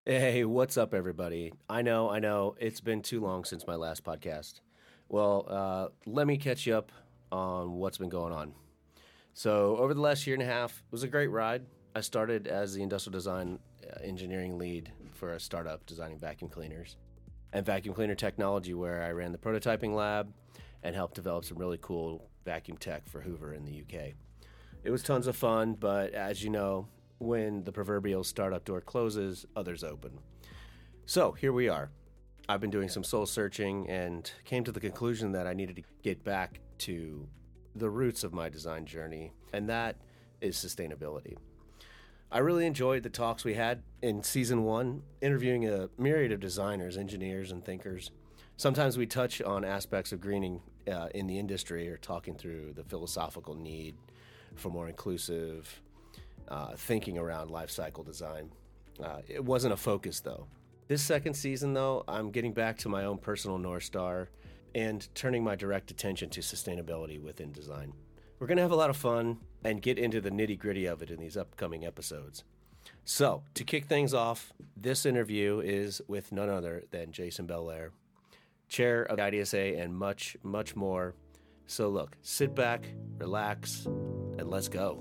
Hey, what's up, everybody? I know, it's been too long since my last podcast. Well, let me catch you up on what's been going on. So, over the last year and a half, it was a great ride. I started as the industrial design engineering lead for a startup designing vacuum cleaners and vacuum cleaner technology, where I ran the prototyping lab and helped develop some really cool vacuum tech for Hoover in the UK. It was tons of fun, but as you know, when the proverbial startup door closes, others open. So here we are. I've been doing some soul searching and came to the conclusion that I needed to get back to the roots of my design journey, and that is sustainability. I really enjoyed the talks we had in season one, interviewing a myriad of designers, engineers, and thinkers. Sometimes we touch on aspects of greening in the industry or talking through the philosophical need for more inclusive thinking around life cycle design. It wasn't a focus though. This second season, though, I'm getting back to my own personal North Star and turning my direct attention to sustainability within design. We're going to have a lot of fun and get into the nitty gritty of it in these upcoming episodes. So, to kick things off, this interview is with none other than Jason Belair, chair of the IDSA, and much, much more. So, look, sit back, relax, and let's go.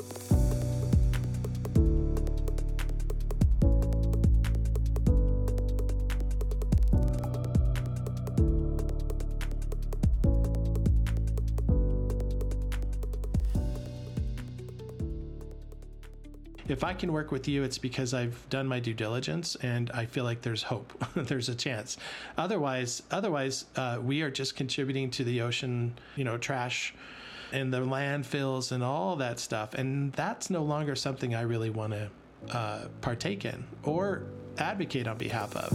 If I can work with you, it's because I've done my due diligence and I feel like there's hope. There's a chance. Otherwise, we are just contributing to the ocean, trash and the landfills and all that stuff. And that's no longer something I really want to partake in or advocate on behalf of.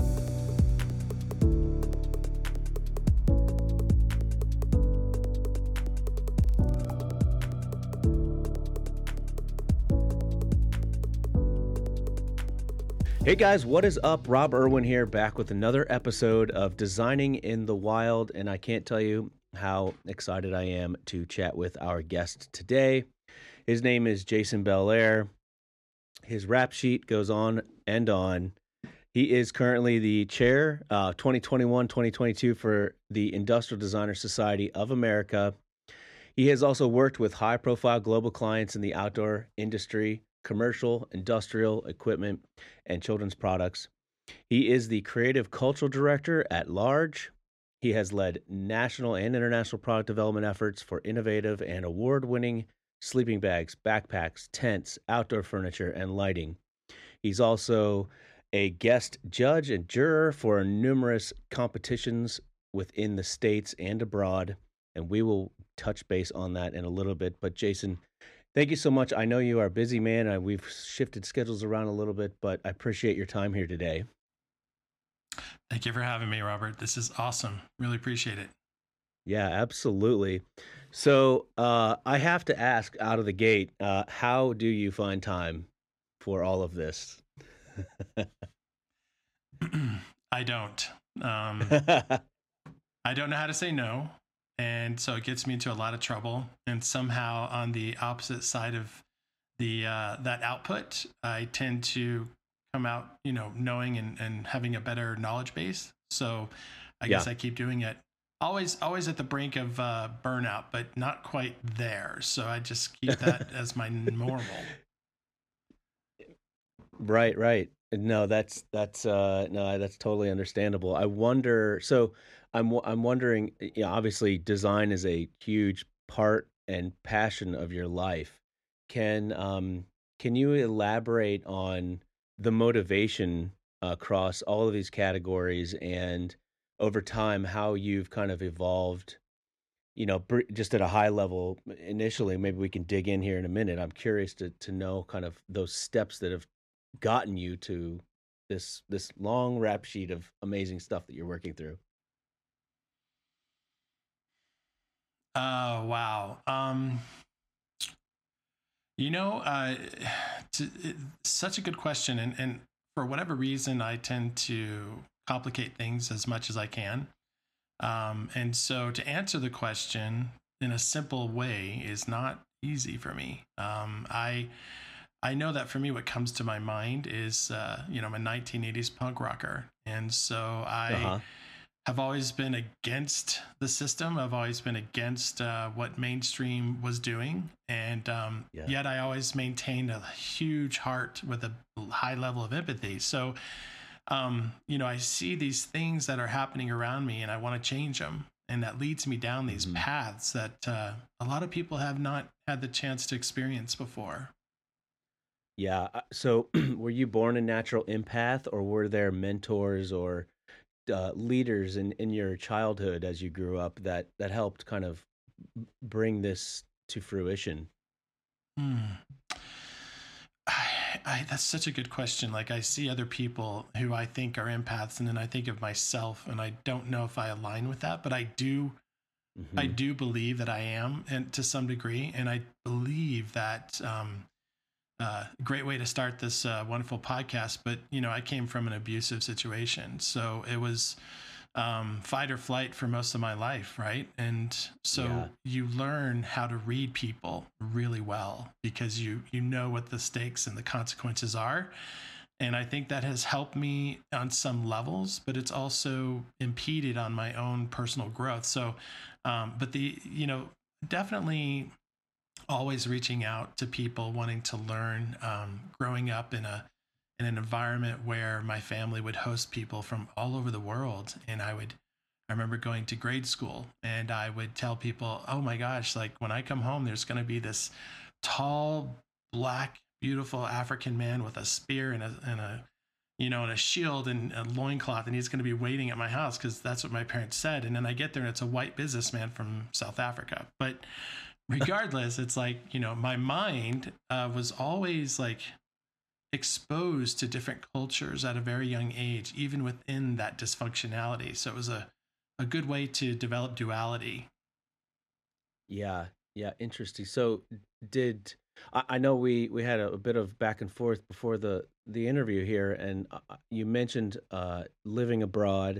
Hey guys, what is up? Rob Irwin here, back with another episode of Designing in the Wild, and I can't tell you how excited I am to chat with our guest today. His name is Jason Belair. His rap sheet goes on and on. He is currently the chair 2021-2022 for the Industrial Designer Society of America. He has also worked with high-profile global clients in the outdoor industry, commercial, industrial, equipment, and children's products. He is the creative cultural director at large. He has led national and international product development efforts for innovative and award-winning sleeping bags, backpacks, tents, outdoor furniture, and lighting. He's also a guest judge and juror for numerous competitions within the States and abroad, and we will touch base on that in a little bit. But Jason, thank you so much. I know you are a busy man. We've shifted schedules around a little bit, but I appreciate your time here today. Thank you for having me, Robert. This is awesome. Really appreciate it. Yeah, absolutely. So I have to ask out of the gate, how do you find time for all of this? I don't. I don't know how to say no. And so it gets me into a lot of trouble. And somehow on the opposite side of the that output, I tend to come out, knowing and having a better knowledge base. So I guess I keep doing it. Always at the brink of burnout, but not quite there. So I just keep that as my normal. Right. No, that's totally understandable. I wonder. So I'm wondering. Obviously, design is a huge part and passion of your life. Can you elaborate on the motivation across all of these categories and over time how you've kind of evolved? Just at a high level initially. Maybe we can dig in here in a minute. I'm curious to know kind of those steps that have gotten you to this long rap sheet of amazing stuff that you're working through. Oh, wow. Such a good question. And for whatever reason, I tend to complicate things as much as I can. And so to answer the question in a simple way is not easy for me. I know that for me, what comes to my mind is, I'm a 1980s punk rocker. And so I Uh-huh. have always been against the system. I've always been against what mainstream was doing. And Yeah. yet I always maintained a huge heart with a high level of empathy. So, I see these things that are happening around me and I want to change them. And that leads me down these Hmm. paths that a lot of people have not had the chance to experience before. Yeah. So, were you born a natural empath, or were there mentors or leaders in your childhood as you grew up that helped kind of bring this to fruition? Hmm. That's such a good question. Like, I see other people who I think are empaths, and then I think of myself, and I don't know if I align with that, but I Hmm. do believe that I am, and to some degree, and I believe that great way to start this wonderful podcast. But I came from an abusive situation, so it was fight or flight for most of my life, right? And so Yeah. you learn how to read people really well because you know what the stakes and the consequences are. And I think that has helped me on some levels, but it's also impeded on my own personal growth. So, but definitely always reaching out to people wanting to learn. Growing up in an environment where my family would host people from all over the world, and I remember going to grade school and I would tell people, oh my gosh, like when I come home, there's going to be this tall, black, beautiful African man with a spear and a shield and a loincloth, and he's going to be waiting at my house because that's what my parents said. And then I get there and it's a white businessman from South Africa. But regardless, it's like, my mind was always like exposed to different cultures at a very young age, even within that dysfunctionality. So it was a good way to develop duality. Yeah. Yeah. Interesting. So, did I know we had a bit of back and forth before the interview here, and you mentioned living abroad.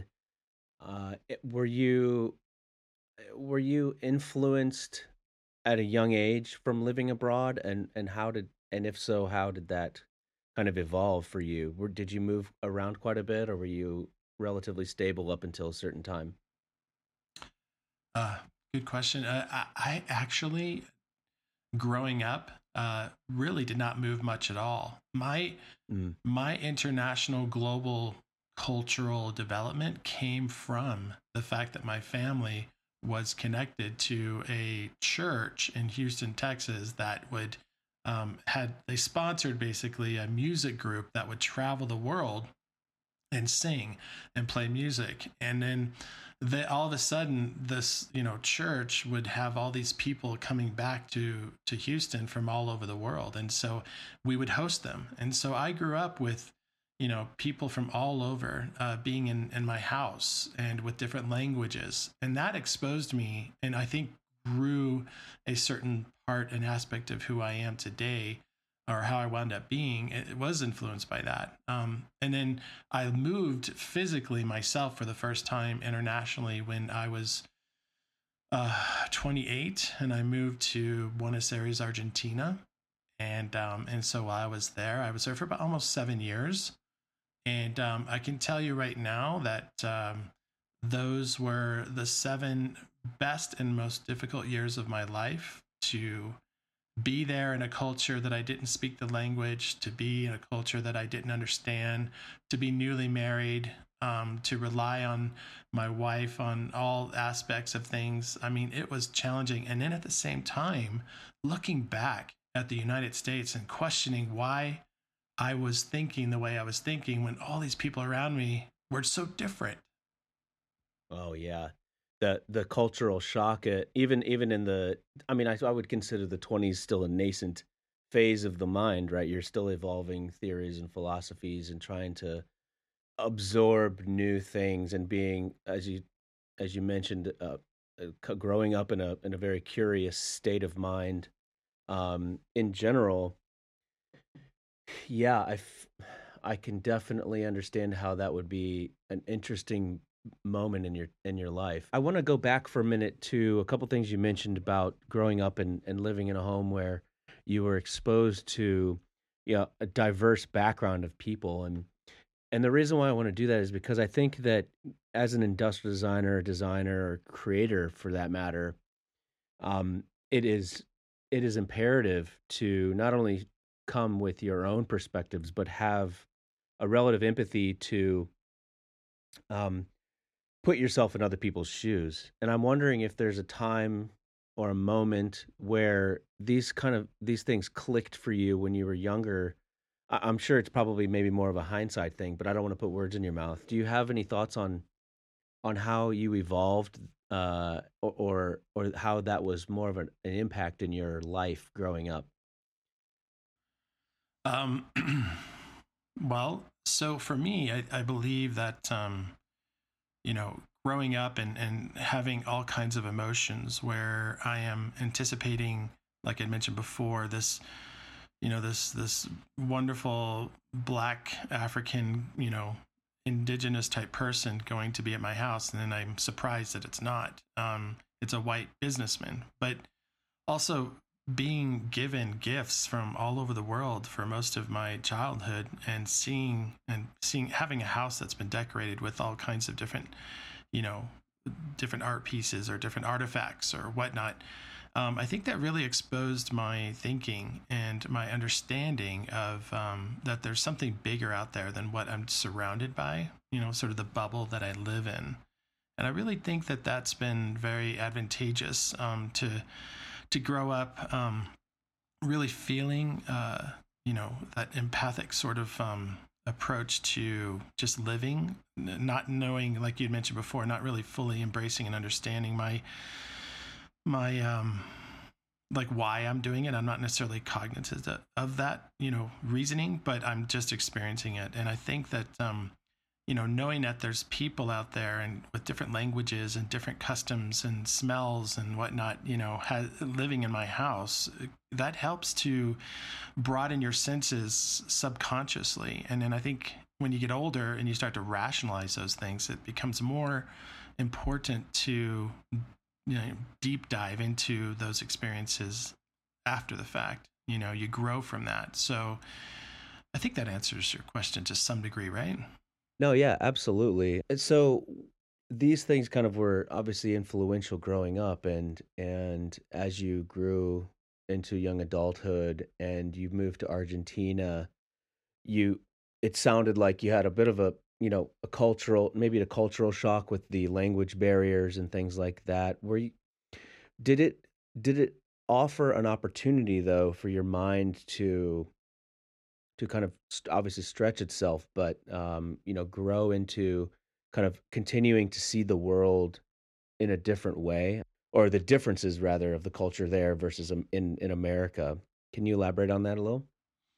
Were you influenced at a young age from living abroad, and if so, how did that kind of evolve for you? Did you move around quite a bit, or were you relatively stable up until a certain time? Uh, Good question. I actually, growing up, really did not move much at all. Mm. My international global cultural development came from the fact that my family was connected to a church in Houston, Texas that would had they sponsored basically a music group that would travel the world and sing and play music. And then all of a sudden this church would have all these people coming back to Houston from all over the world, and so we would host them. And so I grew up with people from all over being in my house and with different languages, and that exposed me, and I think grew a certain part and aspect of who I am today, or how I wound up being. It was influenced by that. And then I moved physically myself for the first time internationally when I was 28, and I moved to Buenos Aires, Argentina. And so while I was there for about almost 7 years. And I can tell you right now that those were the 7 best and most difficult years of my life, to be there in a culture that I didn't speak the language, to be in a culture that I didn't understand, to be newly married, to rely on my wife on all aspects of things. I mean, it was challenging. And then at the same time, looking back at the United States and questioning why I was thinking the way I was thinking when all these people around me were so different. Oh yeah, the cultural shock. Even in the, I mean, I would consider the 20s still a nascent phase of the mind, right? You're still evolving theories and philosophies and trying to absorb new things, and being, as you mentioned, growing up in a very curious state of mind. In general, yeah, I can definitely understand how that would be an interesting moment in your life. I want to go back for a minute to a couple things you mentioned about growing up and living in a home where you were exposed to a diverse background of people. And the reason why I want to do that is because I think that as an industrial designer, or creator for that matter, um, it is it is imperative to not only come with your own perspectives, but have a relative empathy to um, put yourself in other people's shoes. And I'm wondering if there's a time or a moment where these things clicked for you when you were younger. I'm sure it's probably maybe more of a hindsight thing, but I don't want to put words in your mouth. Do you have any thoughts on how you evolved, or how that was more of an impact in your life growing up? Um, well, so for me, I believe that, growing up and having all kinds of emotions where I am anticipating, like I mentioned before, this wonderful black African, indigenous type person going to be at my house, and then I'm surprised that it's not. It's a white businessman, but also being given gifts from all over the world for most of my childhood, and seeing having a house that's been decorated with all kinds of different, you know different art pieces or different artifacts or whatnot. I think that really exposed my thinking and my understanding of, that there's something bigger out there than what I'm surrounded by, sort of the bubble that I live in. And I really think that that's been very advantageous, to grow up, really feeling, that empathic sort of, approach to just living, not knowing, like you'd mentioned before, not really fully embracing and understanding my like why I'm doing it. I'm not necessarily cognizant of that, reasoning, but I'm just experiencing it. And I think that, knowing that there's people out there and with different languages and different customs and smells and whatnot, living in my house, that helps to broaden your senses subconsciously. And then I think when you get older and you start to rationalize those things, it becomes more important to, deep dive into those experiences after the fact. You grow from that. So I think that answers your question to some degree, right? No, yeah, absolutely. And so these things kind of were obviously influential growing up, and as you grew into young adulthood and you moved to Argentina, you it sounded like you had a bit of a cultural, maybe a cultural shock with the language barriers and things like that. Did it offer an opportunity though for your mind to kind of obviously stretch itself, but grow into kind of continuing to see the world in a different way, or the differences rather of the culture there versus in America? Can you elaborate on that a little?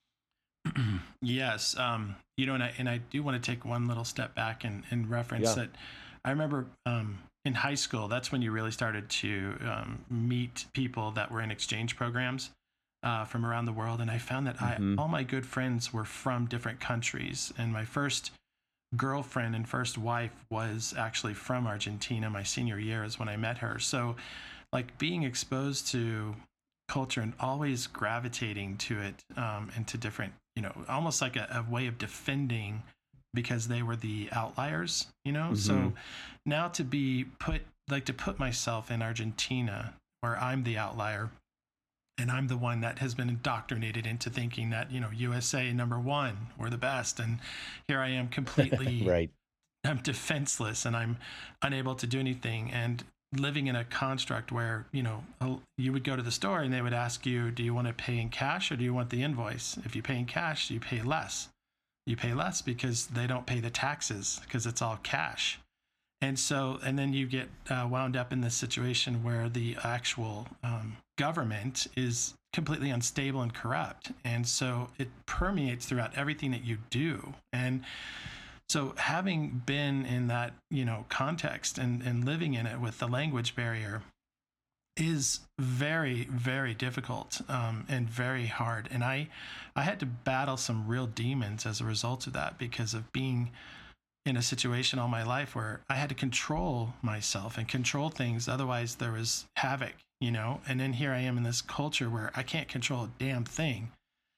Yes. And I do want to take one little step back and reference Yeah. that. I remember, in high school, that's when you really started to, meet people that were in exchange programs, from around the world. And I found that Hmm. all my good friends were from different countries. And my first girlfriend and first wife was actually from Argentina. My senior year is when I met her. So, like, being exposed to culture and always gravitating to it, and to different, almost like a way of defending because they were the outliers. Hmm. So now to put myself in Argentina where I'm the outlier, and I'm the one that has been indoctrinated into thinking that, USA number one, we're the best. And here I am completely, Right. I'm defenseless and I'm unable to do anything, and living in a construct where, you would go to the store and they would ask you, do you want to pay in cash or do you want the invoice? If you pay in cash, you pay less. You pay less because they don't pay the taxes because it's all cash. And then you get, wound up in this situation where the actual, government is completely unstable and corrupt. And so it permeates throughout everything that you do. And so having been in that, context and living in it with the language barrier is very, very difficult, and very hard. And I had to battle some real demons as a result of that, because of being in a situation all my life where I had to control myself and control things. Otherwise, there was havoc. And then here I am in this culture where I can't control a damn thing.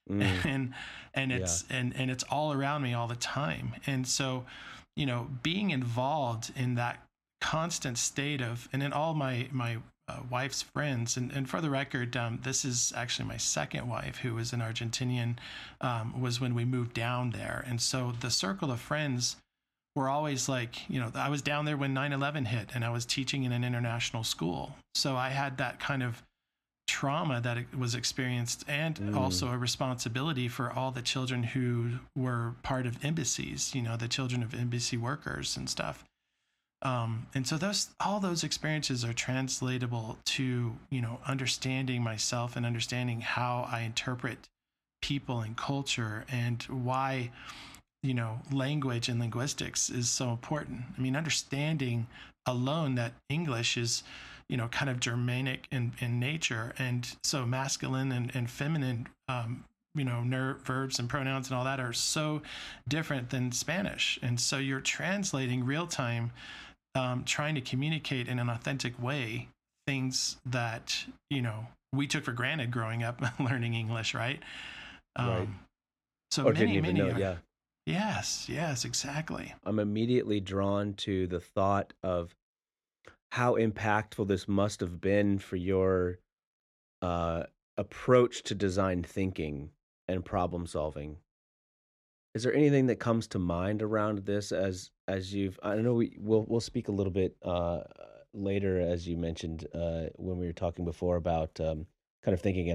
Mm. and Yeah. and it's all around me all the time. And so, being involved in that constant state of, and in all my wife's friends, and for the record, this is actually my second wife, who was an Argentinian, was when we moved down there. And so the circle of friends were always like, I was down there when 9/11 hit, and I was teaching in an international school. So I had that kind of trauma that it was experienced, and also a responsibility for all the children who were part of embassies, the children of embassy workers and stuff. And so all those experiences are translatable to, understanding myself and understanding how I interpret people and culture, and why, language and linguistics is so important. I mean, understanding alone that English is, kind of Germanic in nature. And so masculine and feminine, verbs and pronouns and all that are so different than Spanish. And so you're translating real time, trying to communicate in an authentic way things that, we took for granted growing up learning English, right? Right. So Or many, didn't even many know. Yeah. Yes, exactly. I'm immediately drawn to the thought of how impactful this must have been for your uh, approach to design thinking and problem solving. Is there anything that comes to mind around this as you've? I know we'll speak a little bit later, as you mentioned when we were talking before about kind of thinking at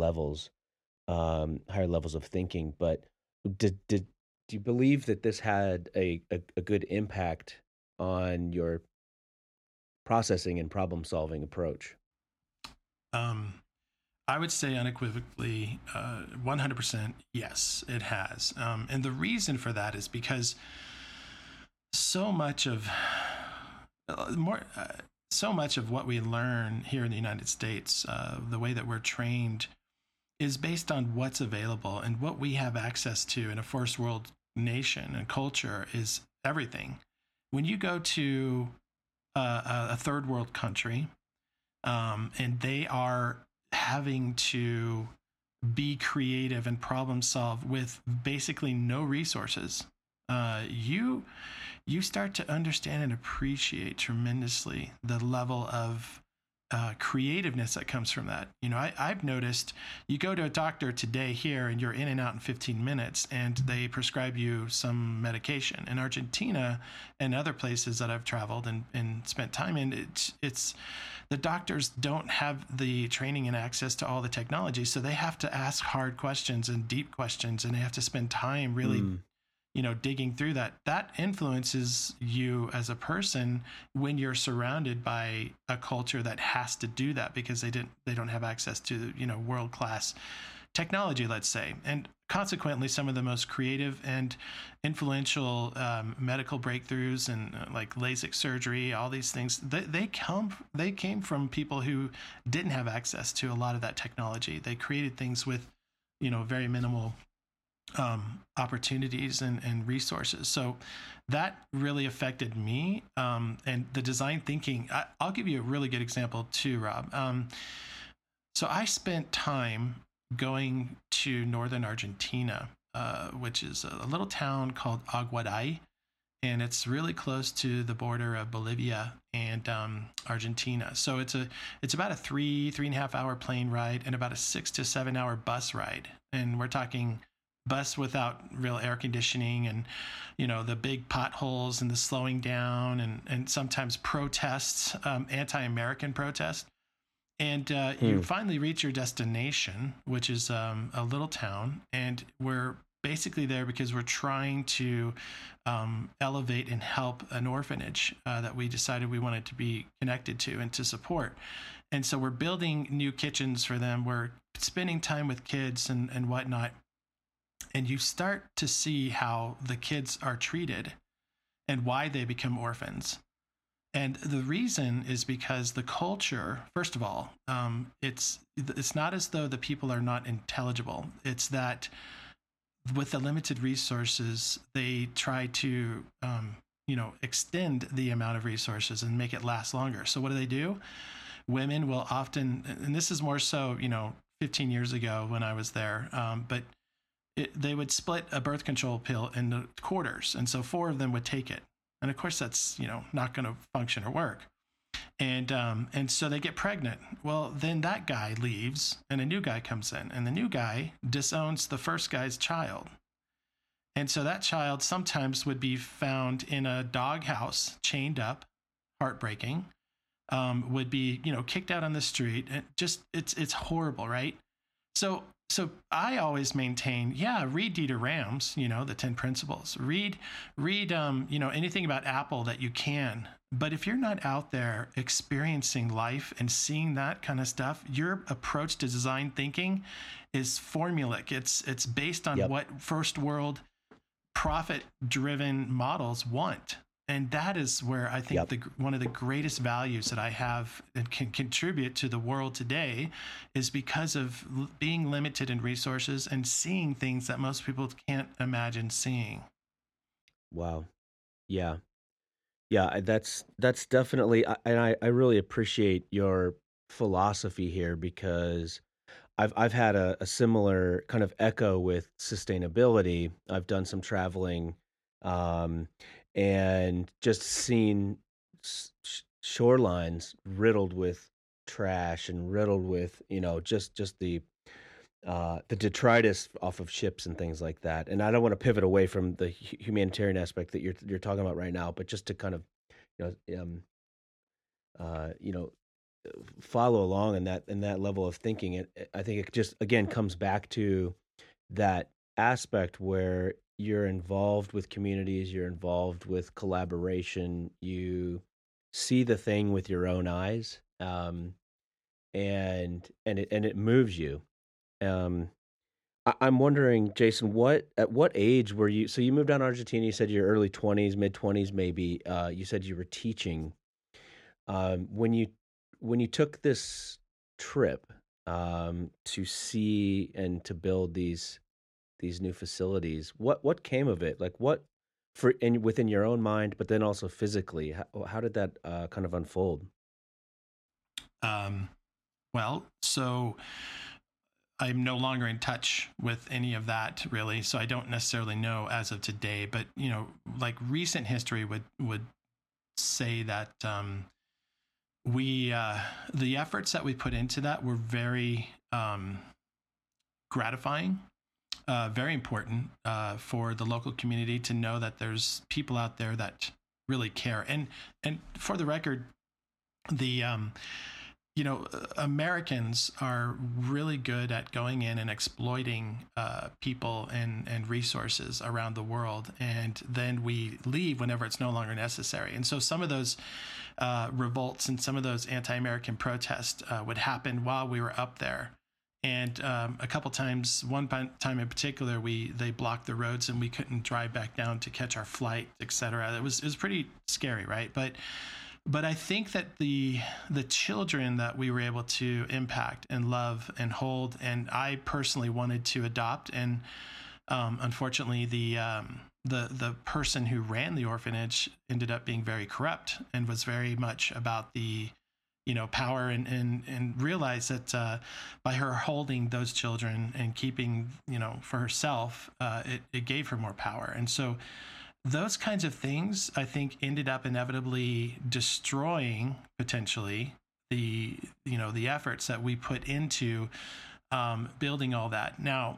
higher levels of thinking. But do you believe that this had a good impact on your processing and problem solving approach? Um, I would say unequivocally, 100% yes, it has. And the reason for that is because so much of so much of what we learn here in the United States, the way that we're trained, is based on what's available, and what we have access to in a first world nation and culture is everything. When you go to a third world country, and they are having to be creative and problem solve with basically no resources, you start to understand and appreciate tremendously the level of creativeness that comes from that. I've noticed, you go to a doctor today here and you're in and out in 15 minutes, and they prescribe you some medication. In Argentina and other places that I've traveled and spent time in, it's the doctors don't have the training and access to all the technology, so they have to ask hard questions and deep questions, and they have to spend time really digging through that influences you as a person when you're surrounded by a culture that has to do that because they don't have access to, world-class technology, let's say. And consequently, some of the most creative and influential medical breakthroughs and like LASIK surgery, all these things, they came from people who didn't have access to a lot of that technology. They created things with, very minimal opportunities and resources. So that really affected me. And the design thinking, I'll give you a really good example too, Rob. So I spent time going to northern Argentina, which is a little town called Aguaday, and it's really close to the border of Bolivia and Argentina. So it's about a 3.5 hour plane ride and about a 6 to 7 hour bus ride. And we're talking bus without real air conditioning, and the big potholes and the slowing down, and sometimes protests, anti-American protests. And you finally reach your destination, which is a little town, and we're basically there because we're trying to elevate and help an orphanage that we decided we wanted to be connected to and to support. And so we're building new kitchens for them. We're spending time with kids and whatnot. And you start to see how the kids are treated and why they become orphans. And the reason is because the culture, first of all, it's not as though the people are not intelligible. It's that with the limited resources, they try to, extend the amount of resources and make it last longer. So what do? Women will often, and this is more so, 15 years ago when I was there. But they would split a birth control pill into quarters, and so 4 of them would take it. And of course, that's not going to function or work. And so they get pregnant. Well, then that guy leaves, and a new guy comes in, and the new guy disowns the first guy's child. And so that child sometimes would be found in a doghouse, chained up, heartbreaking. Would be kicked out on the street. It's horrible, right? So I always maintain, read Dieter Rams, the 10 principles. Read anything about Apple that you can. But if you're not out there experiencing life and seeing that kind of stuff, your approach to design thinking is formulaic. It's based on what first world profit-driven models want. And that is where I think one of the greatest values that I have and can contribute to the world today is because of being limited in resources and seeing things that most people can't imagine seeing. Wow. Yeah. Yeah, that's definitely, and I really appreciate your philosophy here, because I've had a similar kind of echo with sustainability. I've done some traveling, and just seen shorelines riddled with trash and riddled with just the detritus off of ships and things like that. And I don't want to pivot away from the humanitarian aspect that you're talking about right now, but just to kind of follow along in that level of thinking. I think it just again comes back to that aspect where you're involved with communities, you're involved with collaboration, you see the thing with your own eyes, and it moves you. I'm wondering, Jason, at what age were you? So you moved down to Argentina. You said your early 20s, mid 20s, maybe. You said you were teaching. When you took this trip to see and to build these new facilities, what came of it? Like within your own mind, but then also physically, how did that kind of unfold? Well, so I'm no longer in touch with any of that, really. So I don't necessarily know as of today, but like recent history would say that the efforts that we put into that were very gratifying. Very important for the local community to know that there's people out there that really care. And for the record, the Americans are really good at going in and exploiting people and resources around the world, and then we leave whenever it's no longer necessary. And so some of those revolts and some of those anti-American protests would happen while we were up there. And a couple times, one time in particular, they blocked the roads and we couldn't drive back down to catch our flight, etc. It was pretty scary, right? But I think that the children that we were able to impact and love and hold, and I personally wanted to adopt, and unfortunately the person who ran the orphanage ended up being very corrupt and was very much about the power, and realized that by her holding those children and keeping, for herself, it gave her more power. And so those kinds of things, I think, ended up inevitably destroying potentially the efforts that we put into building all that. Now,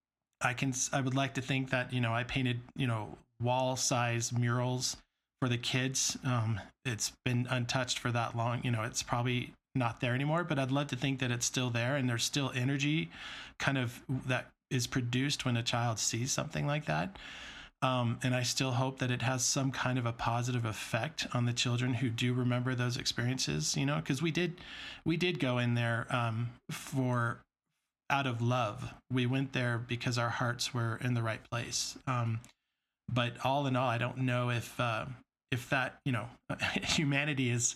I would like to think that, I painted, wall size murals for the kids. It's been untouched for that long. It's probably not there anymore, but I'd love to think that it's still there, and there's still energy kind of that is produced when a child sees something like that. And I still hope that it has some kind of a positive effect on the children who do remember those experiences, because we did go in there for out of love. We went there because our hearts were in the right place. But all in all, I don't know if that, humanity is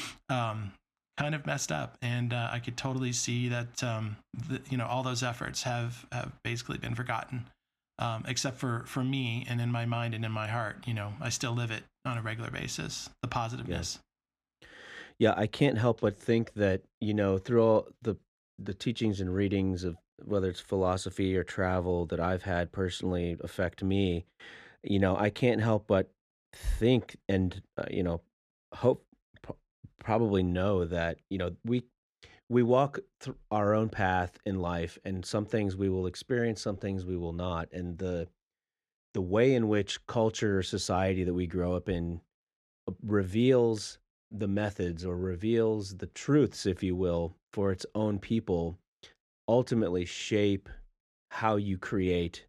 kind of messed up. And I could totally see that, all those efforts have basically been forgotten. Except for me, and in my mind and in my heart, I still live it on a regular basis, the positiveness. Yeah, I can't help but think that, through all the teachings and readings of whether it's philosophy or travel that I've had personally affect me, I can't help but think and hope p- probably know that we walk our own path in life, and some things we will experience, some things we will not, and the way in which culture or society that we grow up in reveals the methods or reveals the truths, if you will, for its own people, ultimately shape how you create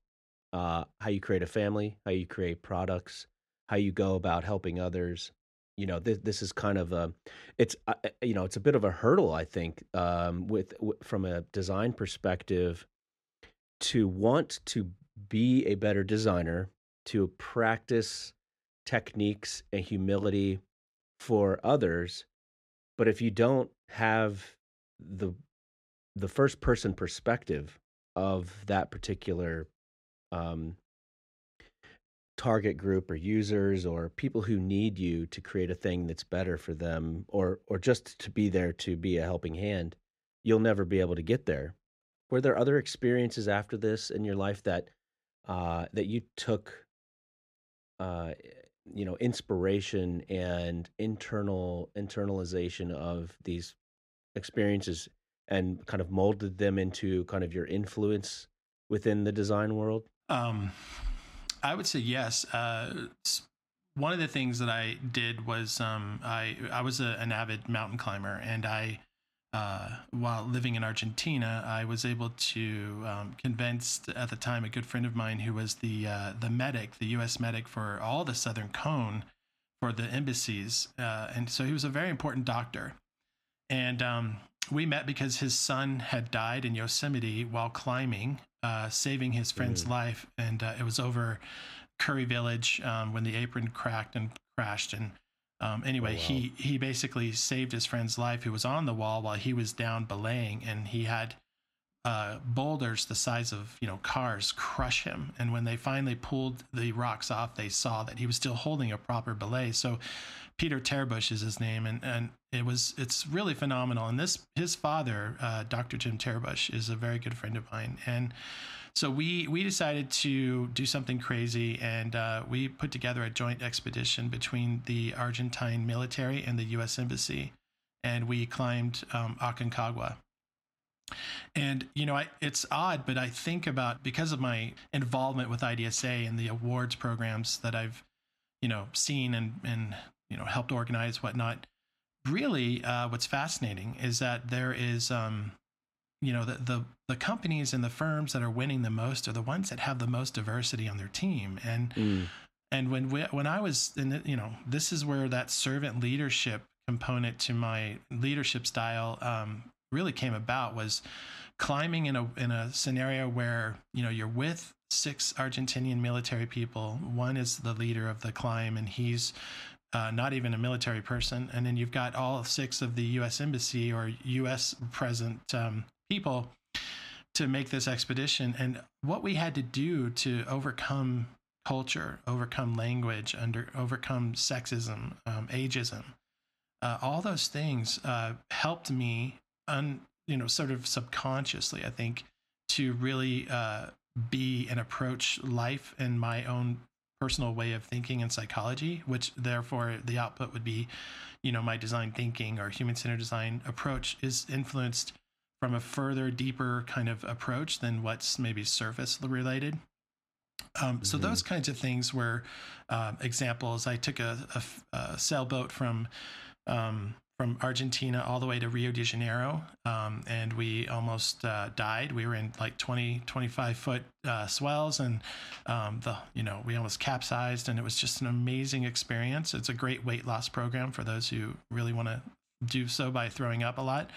a family, how you create products, how you go about helping others. This is kind of it's a bit of a hurdle, I think, from a design perspective, to want to be a better designer, to practice techniques and humility for others. But if you don't have the the first person perspective of that particular um, target group or users or people who need you to create a thing that's better for them, or just to be there to be a helping hand, you'll never be able to get there. Were there other experiences after this in your life that you took uh, inspiration and internalization of these experiences and kind of molded them into kind of your influence within the design world? Um, I would say yes. One of the things that I did was I was an avid mountain climber, and while living in Argentina, I was able to convince at the time a good friend of mine who was the medic, the U.S. medic for all the Southern Cone for the embassies, and so he was a very important doctor. And we met because his son had died in Yosemite while climbing, saving his friend's life, and it was over Curry Village when the apron cracked and crashed. And anyway, Oh, wow. he basically saved his friend's life, who was on the wall while he was down belaying, and he had boulders the size of cars crush him. And when they finally pulled the rocks off, they saw that he was still holding a proper belay. So Peter Terbush is his name, and it's really phenomenal. And his father, Dr. Jim Terbush, is a very good friend of mine, and so we decided to do something crazy, and we put together a joint expedition between the Argentine military and the U.S. Embassy, and we climbed Aconcagua. And it's odd, but I think about, because of my involvement with IDSA and the awards programs that I've seen and helped organize, whatnot. Really, what's fascinating is that there is the companies and the firms that are winning the most are the ones that have the most diversity on their team. And when I was in this is where that servant leadership component to my leadership style really came about, was climbing in a scenario where you're with 6 Argentinian military people. One is the leader of the climb, and he's not even a military person. And then you've got all 6 of the U.S. Embassy or U.S. present people to make this expedition. And what we had to do to overcome culture, overcome language, overcome sexism, ageism, all those things helped me, sort of subconsciously, I think, to really be and approach life in my own personal way of thinking and psychology, which therefore the output would be, my design thinking or human-centered design approach is influenced from a further, deeper kind of approach than what's maybe surface related. So those kinds of things were examples. I took a sailboat from Argentina all the way to Rio de Janeiro, and we almost died. We were in like 25 foot swells, and we almost capsized, and it was just an amazing experience. It's a great weight loss program for those who really want to do so by throwing up a lot.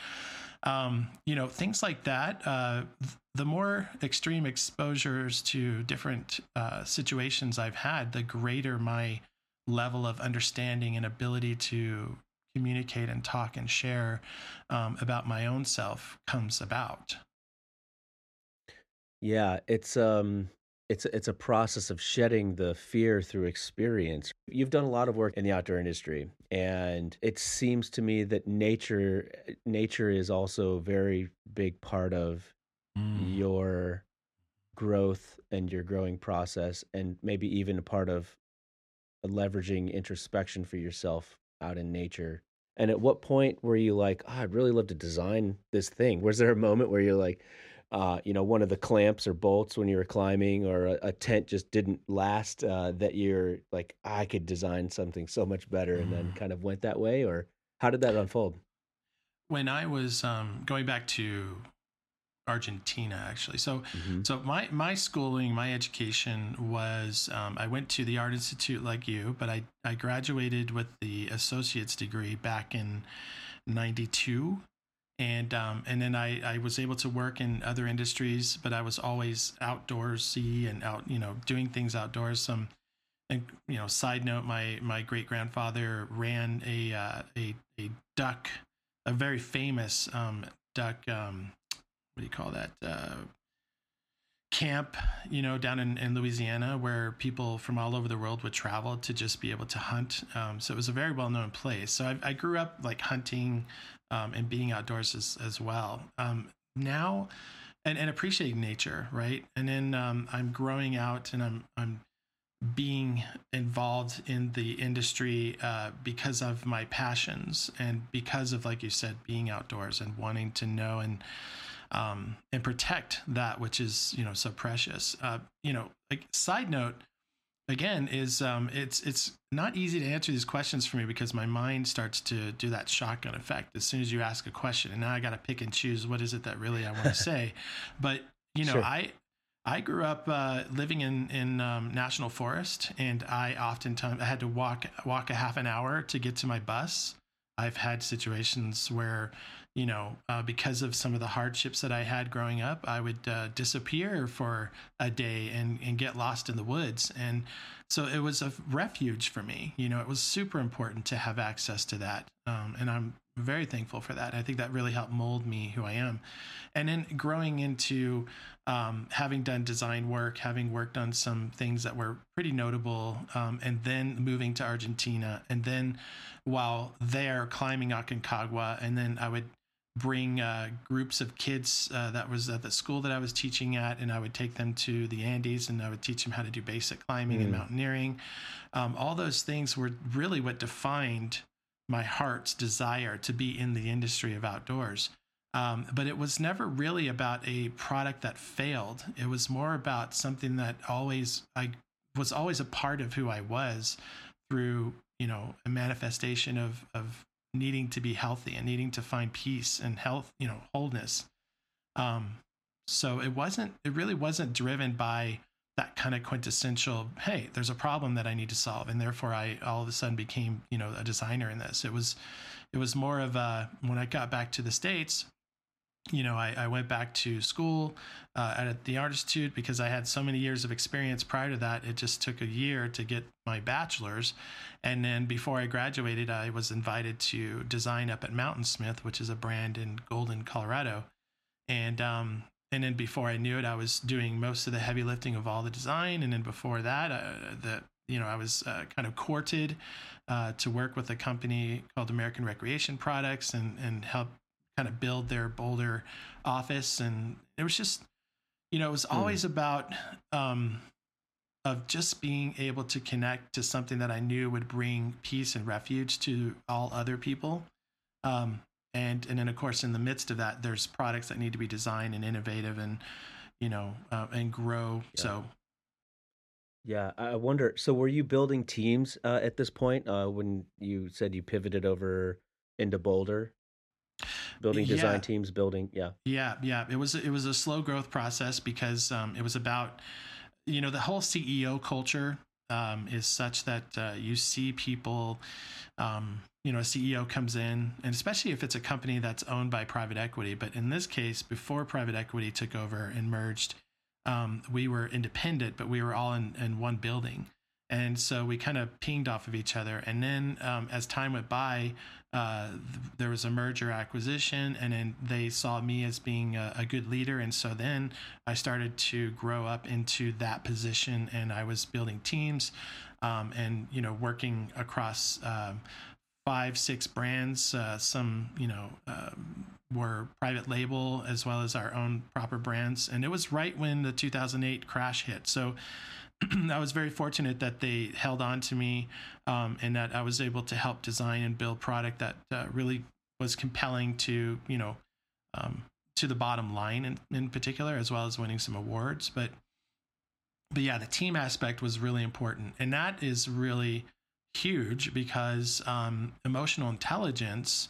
Things like that. The more extreme exposures to different situations I've had, the greater my level of understanding and ability to communicate and talk and share about my own self comes about. Yeah, it's a process of shedding the fear through experience. You've done a lot of work in the outdoor industry, and it seems to me that nature is also a very big part of Mm. your growth and your growing process, and maybe even a part of leveraging introspection for yourself out in nature. And at what point were you like, oh, I'd really love to design this thing? Was there a moment where you're like, one of the clamps or bolts when you were climbing, or a tent just didn't last, that you're like, I could design something so much better, and then Mm. kind of went that way? Or how did that unfold? When I was going back to Argentina, actually. So, Hmm. so my schooling, my education was I went to the Art Institute like you, but I graduated with the associate's degree back in '92, and then I was able to work in other industries, but I was always outdoorsy and out, doing things outdoors. And side note, my great grandfather ran a duck, a very famous duck. What do you call that? Camp, down in Louisiana, where people from all over the world would travel to just be able to hunt. So it was a very well known place. So I grew up like hunting and being outdoors as well. Now, and appreciating nature, right? And then I'm growing out, and I'm being involved in the industry because of my passions, and because of, like you said, being outdoors and wanting to know and protect that which is so precious. Like, side note again is it's not easy to answer these questions for me, because my mind starts to do that shotgun effect as soon as you ask a question, and now I got to pick and choose what is it that really I want to say. But Sure. I grew up living in national forest, and I had to walk a half an hour to get to my bus. I've had situations where, because of some of the hardships that I had growing up, I would disappear for a day and get lost in the woods. And so it was a refuge for me. It was super important to have access to that. And I'm very thankful for that. I think that really helped mold me who I am. And then growing into having done design work, having worked on some things that were pretty notable, and then moving to Argentina, and then while there climbing Aconcagua, and then I would bring groups of kids that was at the school that I was teaching at, and I would take them to the Andes, and I would teach them how to do basic climbing and Mm. mountaineering. All those things were really what defined my heart's desire to be in the industry of outdoors. But it was never really about a product that failed. It was more about something that I was always a part of who I was, through a manifestation of needing to be healthy and needing to find peace and health, wholeness. Um, so it really wasn't driven by that kind of quintessential, hey, there's a problem that I need to solve, and therefore I all of a sudden became a designer in this. It was more of when I got back to the States. I went back to school at the Art Institute, because I had so many years of experience prior to that. It just took a year to get my bachelor's. And then before I graduated, I was invited to design up at Mountainsmith, which is a brand in Golden, Colorado. And then before I knew it, I was doing most of the heavy lifting of all the design. And then before that, I was kind of courted to work with a company called American Recreation Products, and help kind of build their Boulder office. And it was just, it was Mm. always about of just being able to connect to something that I knew would bring peace and refuge to all other people. And then of course in the midst of that, there's products that need to be designed and innovative, and and grow. Yeah. So Yeah, I wonder. So, were you building teams at this point when you said you pivoted over into Boulder? Building design yeah, teams, building. Yeah. yeah. It was a slow growth process, because it was about the whole CEO culture is such that you see people. A CEO comes in, and especially if it's a company that's owned by private equity. But in this case, before private equity took over and merged, we were independent, but we were all in one building. And so we kind of pinged off of each other. And then as time went by, there was a merger acquisition, and then they saw me as being a good leader. And so then I started to grow up into that position, and I was building teams and, working across 5-6 brands. Some, were private label as well as our own proper brands. And it was right when the 2008 crash hit. So I was very fortunate that they held on to me and that I was able to help design and build product that really was compelling to, to the bottom line in particular, as well as winning some awards. But yeah, the team aspect was really important. And that is really huge because emotional intelligence,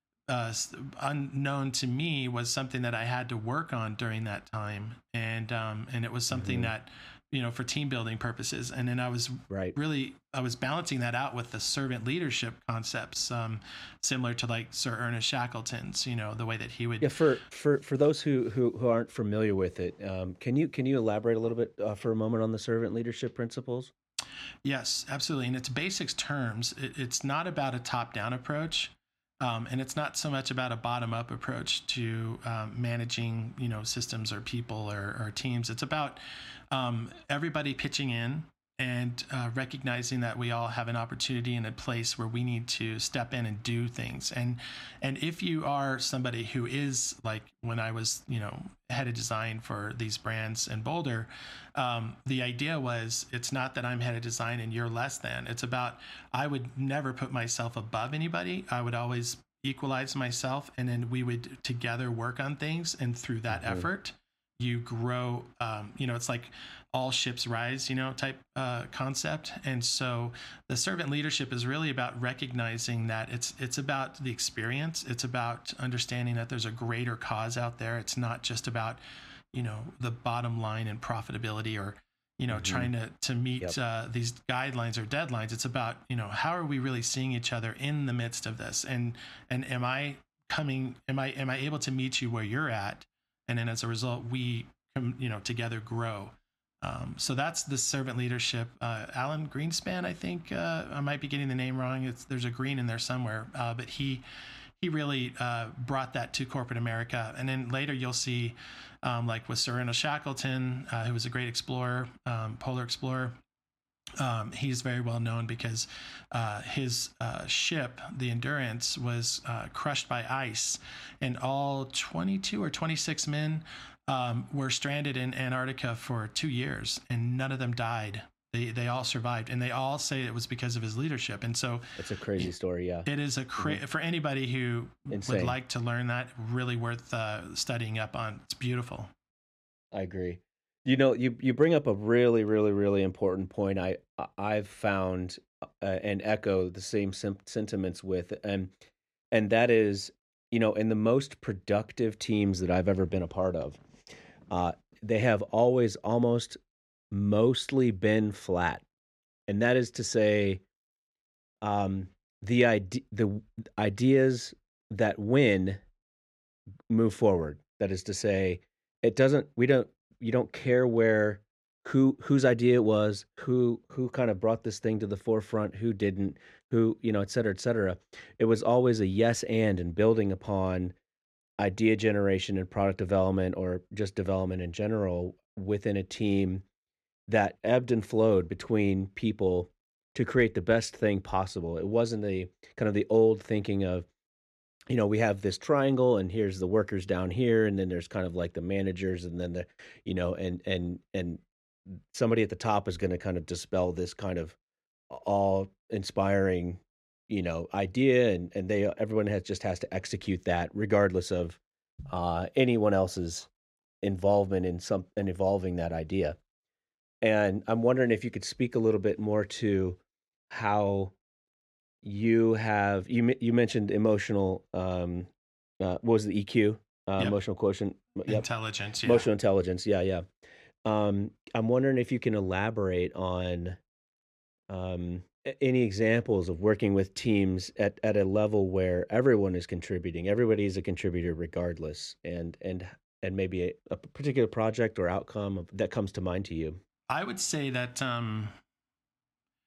unknown to me, was something that I had to work on during that time. And it was something that, for team building purposes. And then I was balancing that out with the servant leadership concepts, similar to like Sir Ernest Shackleton's, the way that he would. Yeah. For those who aren't familiar with it, can you elaborate a little bit for a moment on the servant leadership principles? Yes, absolutely. In its basics terms, it's not about a top-down approach. And it's not so much about a bottom-up approach to managing, systems or people or teams. It's about everybody pitching in and recognizing that we all have an opportunity and a place where we need to step in and do things. And if you are somebody who is like when I was, head of design for these brands in Boulder, the idea was it's not that I'm head of design and you're less than. It's about I would never put myself above anybody. I would always equalize myself, and then we would together work on things. And through that effort, you grow. It's like all ships rise, type concept. And so the servant leadership is really about recognizing that it's about the experience. It's about understanding that there's a greater cause out there. It's not just about, the bottom line and profitability or, trying to meet these guidelines or deadlines. It's about, how are we really seeing each other in the midst of this? And am I able to meet you where you're at? And then as a result, we, together grow. So that's the servant leadership. Alan Greenspan, I think, I might be getting the name wrong. There's a green in there somewhere, but he really brought that to corporate America. And then later you'll see, like with Sir Ernest Shackleton, who was a great explorer, polar explorer. He's very well known because his ship, the Endurance, was crushed by ice, and all 22 or 26 men were stranded in Antarctica for 2 years, and none of them died. They all survived, and they all say it was because of his leadership. And so it's a crazy story. Yeah, it is for anybody who would like to learn that, really worth studying up on. It's beautiful. I agree. You bring up a really, really, really important point. I've found and echo the same sentiments with, and that is, in the most productive teams that I've ever been a part of, they have always almost mostly been flat, and that is to say, the ideas that win move forward. That is to say, you don't care whose idea it was, who kind of brought this thing to the forefront, who didn't, who, et cetera, et cetera. It was always a yes and building upon idea generation and product development, or just development in general within a team that ebbed and flowed between people to create the best thing possible. It wasn't the kind of the old thinking of, we have this triangle and here's the workers down here, and then there's kind of like the managers, and then and somebody at the top is going to kind of dispel this kind of all inspiring, idea, and everyone has to execute that regardless of anyone else's involvement in evolving that idea. And I'm wondering if you could speak a little bit more to how you mentioned emotional, what was the EQ? Emotional quotient. Intelligence. Yeah. Emotional intelligence. Yeah. I'm wondering if you can elaborate on any examples of working with teams at a level where everyone is contributing. Everybody is a contributor regardless, and maybe a particular project or outcome that comes to mind to you. I would say that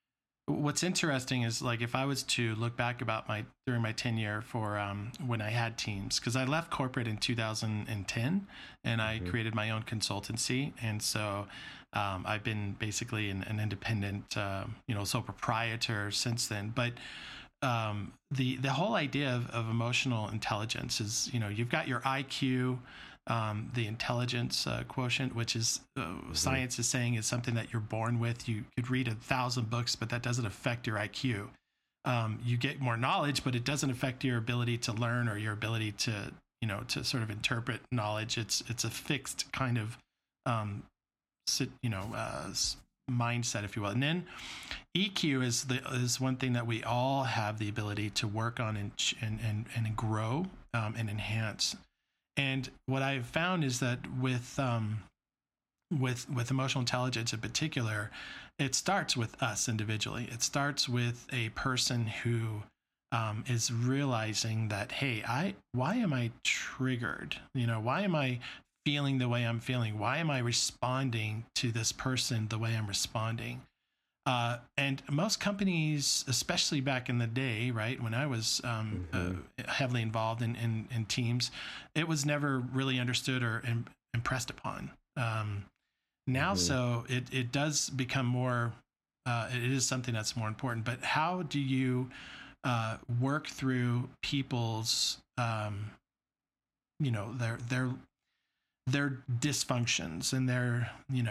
what's interesting is like if I was to look back about during my tenure for when I had teams, because I left corporate in 2010 and I created my own consultancy, and so I've been basically an independent sole proprietor since then. But the whole idea of emotional intelligence is, you've got your IQ, the intelligence quotient, which is science is saying is something that you're born with. You could read 1,000 books, but that doesn't affect your IQ. You get more knowledge, but it doesn't affect your ability to learn or your ability to sort of interpret knowledge. It's a fixed kind of mindset, if you will. And then EQ is one thing that we all have the ability to work on and grow and enhance. And what I've found is that with emotional intelligence in particular, it starts with us individually. It starts with a person who is realizing that, hey, why am I triggered? Why am I feeling the way I'm feeling? Why am I responding to this person the way I'm responding? And most companies, especially back in the day, right, when I was heavily involved in teams, it was never really understood or impressed upon. Now, so it does become more, it is something that's more important. But how do you work through people's, their dysfunctions and their,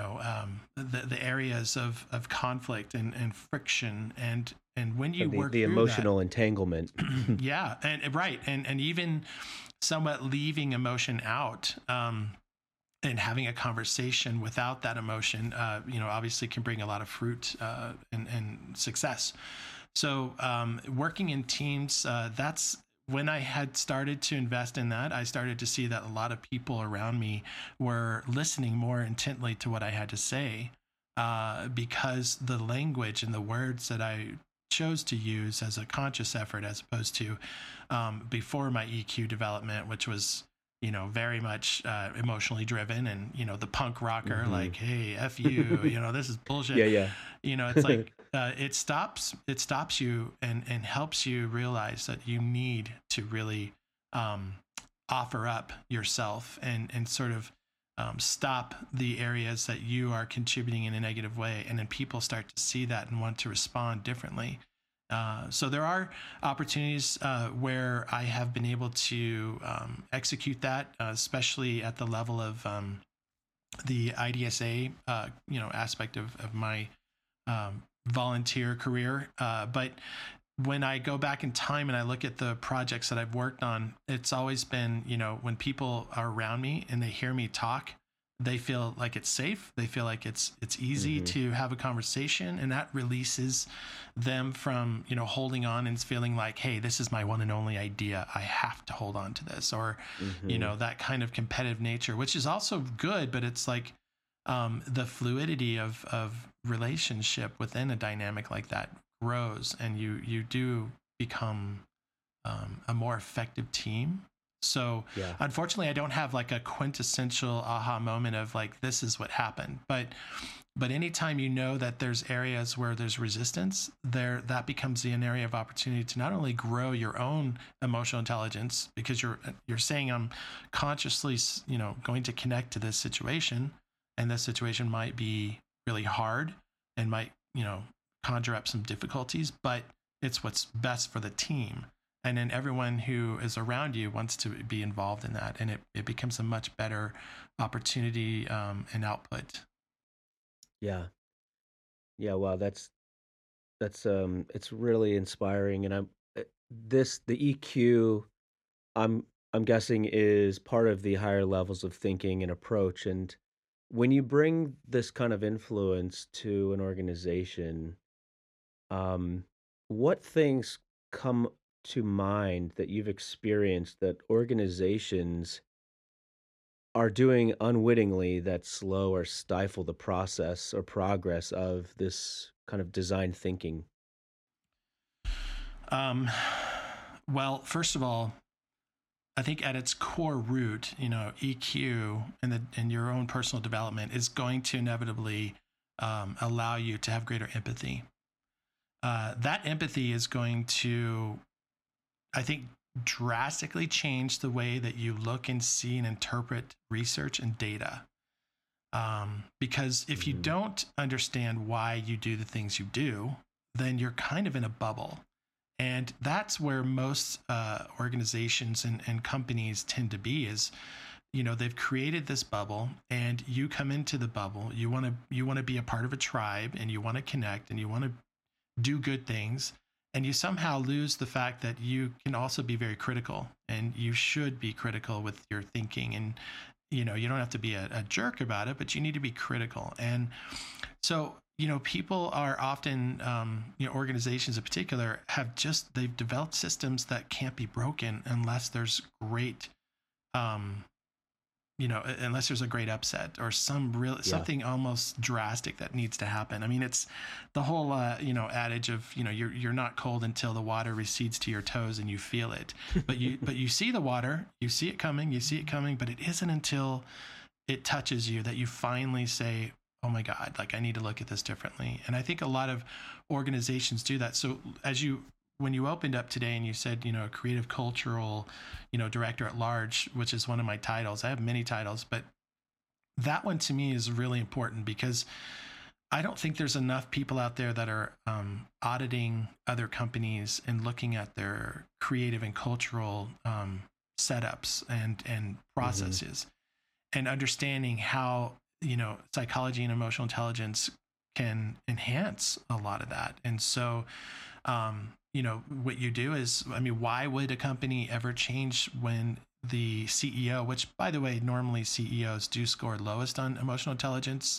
the areas of conflict and friction, and when you work the through emotional entanglement. Yeah, and right, and even somewhat leaving emotion out, and having a conversation without that emotion, obviously can bring a lot of fruit and success. So working in teams, that's when I had started to invest in that. I started to see that a lot of people around me were listening more intently to what I had to say, because the language and the words that I chose to use as a conscious effort, as opposed to before my EQ development, which was very much emotionally driven, and the punk rocker, like, hey, F you, this is bullshit. Yeah. It's like it stops you and helps you realize that you need to really offer up yourself and sort of stop the areas that you are contributing in a negative way, and then people start to see that and want to respond differently. So there are opportunities where I have been able to execute that, especially at the level of the IDSA, aspect of my volunteer career. But when I go back in time and I look at the projects that I've worked on, it's always been, when people are around me and they hear me talk, they feel like it's safe. They feel like it's easy to have a conversation, and that releases them from, holding on and feeling like, hey, this is my one and only idea. I have to hold on to this, or, that kind of competitive nature, which is also good, but it's like the fluidity of relationship within a dynamic like that grows, and you do become a more effective team. So unfortunately, I don't have like a quintessential aha moment of like, this is what happened. But anytime that there's areas where there's resistance, that becomes an area of opportunity to not only grow your own emotional intelligence, because you're saying, I'm consciously, going to connect to this situation, and this situation might be really hard and might, conjure up some difficulties, but it's what's best for the team. And then everyone who is around you wants to be involved in that, and it becomes a much better opportunity and output. Yeah. Wow, that's it's really inspiring, and the EQ, I'm guessing, is part of the higher levels of thinking and approach. And when you bring this kind of influence to an organization, what things come to mind that you've experienced that organizations are doing unwittingly that slow or stifle the process or progress of this kind of design thinking? Well, first of all, I think at its core root, EQ and your own personal development is going to inevitably allow you to have greater empathy. that empathy is going to, I think, drastically change the way that you look and see and interpret research and data. Because if you don't understand why you do the things you do, then you're kind of in a bubble. And that's where most organizations and companies tend to be is, they've created this bubble and you come into the bubble. You want to be a part of a tribe and you want to connect and you want to do good things. And you somehow lose the fact that you can also be very critical, and you should be critical with your thinking. And, you don't have to be a jerk about it, but you need to be critical. And so, people are often, organizations in particular they've developed systems that can't be broken unless there's great, unless there's a great upset or something almost drastic that needs to happen. I mean, it's the whole, adage of, you're not cold until the water recedes to your toes and you feel it, but you see the water, you see it coming, but it isn't until it touches you that you finally say, oh my God, like I need to look at this differently. And I think a lot of organizations do that. So when you opened up today and you said, a creative cultural, director at large, which is one of my titles. I have many titles, but that one to me is really important because I don't think there's enough people out there that are auditing other companies and looking at their creative and cultural setups and processes and understanding how, psychology and emotional intelligence can enhance a lot of that. And so, what you do is, why would a company ever change when the CEO, which by the way, normally CEOs do score lowest on emotional intelligence,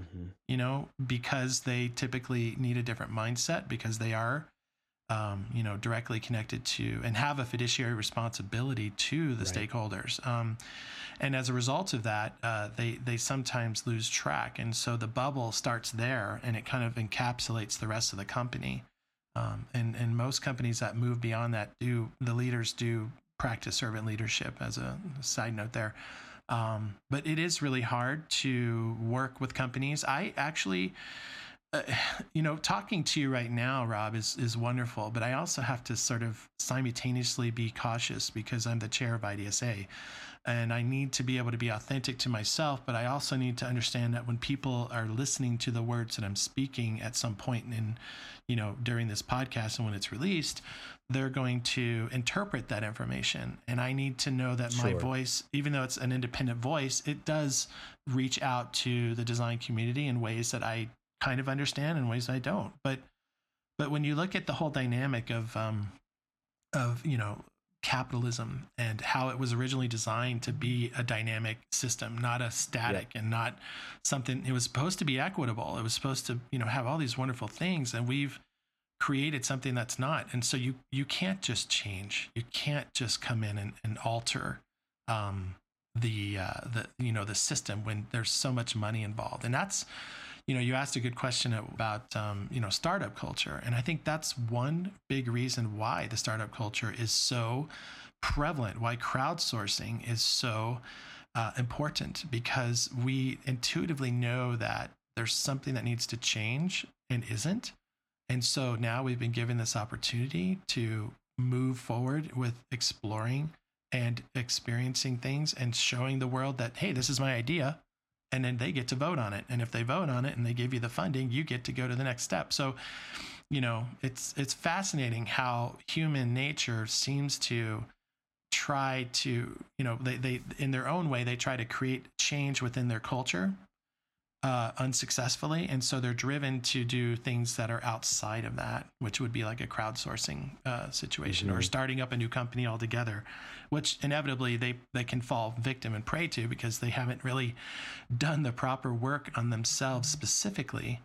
because they typically need a different mindset because they are, directly connected to and have a fiduciary responsibility to the stakeholders. And as a result of that, they sometimes lose track. And so the bubble starts there and it kind of encapsulates the rest of the company. And most companies that move beyond that the leaders do practice servant leadership as a side note there. But it is really hard to work with companies. I actually, talking to you right now, Rob, is wonderful, but I also have to sort of simultaneously be cautious because I'm the chair of IDSA. And I need to be able to be authentic to myself, but I also need to understand that when people are listening to the words that I'm speaking at some point in, during this podcast and when it's released, they're going to interpret that information. And I need to know that my voice, even though it's an independent voice, it does reach out to the design community in ways that I kind of understand and ways I don't. But when you look at the whole dynamic of capitalism and how it was originally designed to be a dynamic system, not a static and not something, it was supposed to be equitable. It was supposed to, have all these wonderful things, and we've created something that's not. And so you can't just change. You can't just come in and alter the system when there's so much money involved. And that's, you asked a good question about, startup culture. And I think that's one big reason why the startup culture is so prevalent, why crowdsourcing is so important, because we intuitively know that there's something that needs to change and isn't. And so now we've been given this opportunity to move forward with exploring and experiencing things and showing the world that, hey, this is my idea. And then they get to vote on it. And if they vote on it and they give you the funding, you get to go to the next step. So, it's fascinating how human nature seems to try to, they in their own way, they try to create change within their culture unsuccessfully. And so they're driven to do things that are outside of that, which would be like a crowdsourcing situation or starting up a new company altogether, which inevitably they can fall victim and prey to because they haven't really done the proper work on themselves specifically,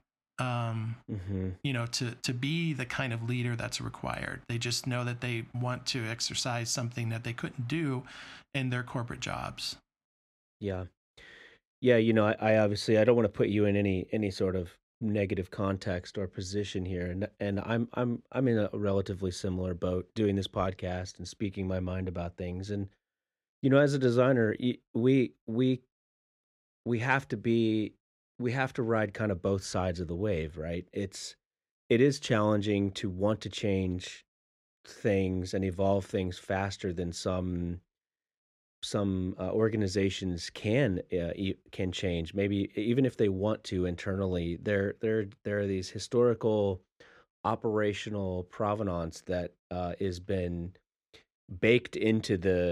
to be the kind of leader that's required. They just know that they want to exercise something that they couldn't do in their corporate jobs. Yeah. Yeah, I obviously I don't want to put you in any sort of negative context or position here, and I'm in a relatively similar boat doing this podcast and speaking my mind about things. And as a designer, we have to ride kind of both sides of the wave, right? it is challenging to want to change things and evolve things faster than some organizations can change. Maybe even if they want to internally, there are these historical operational provenance that is been baked into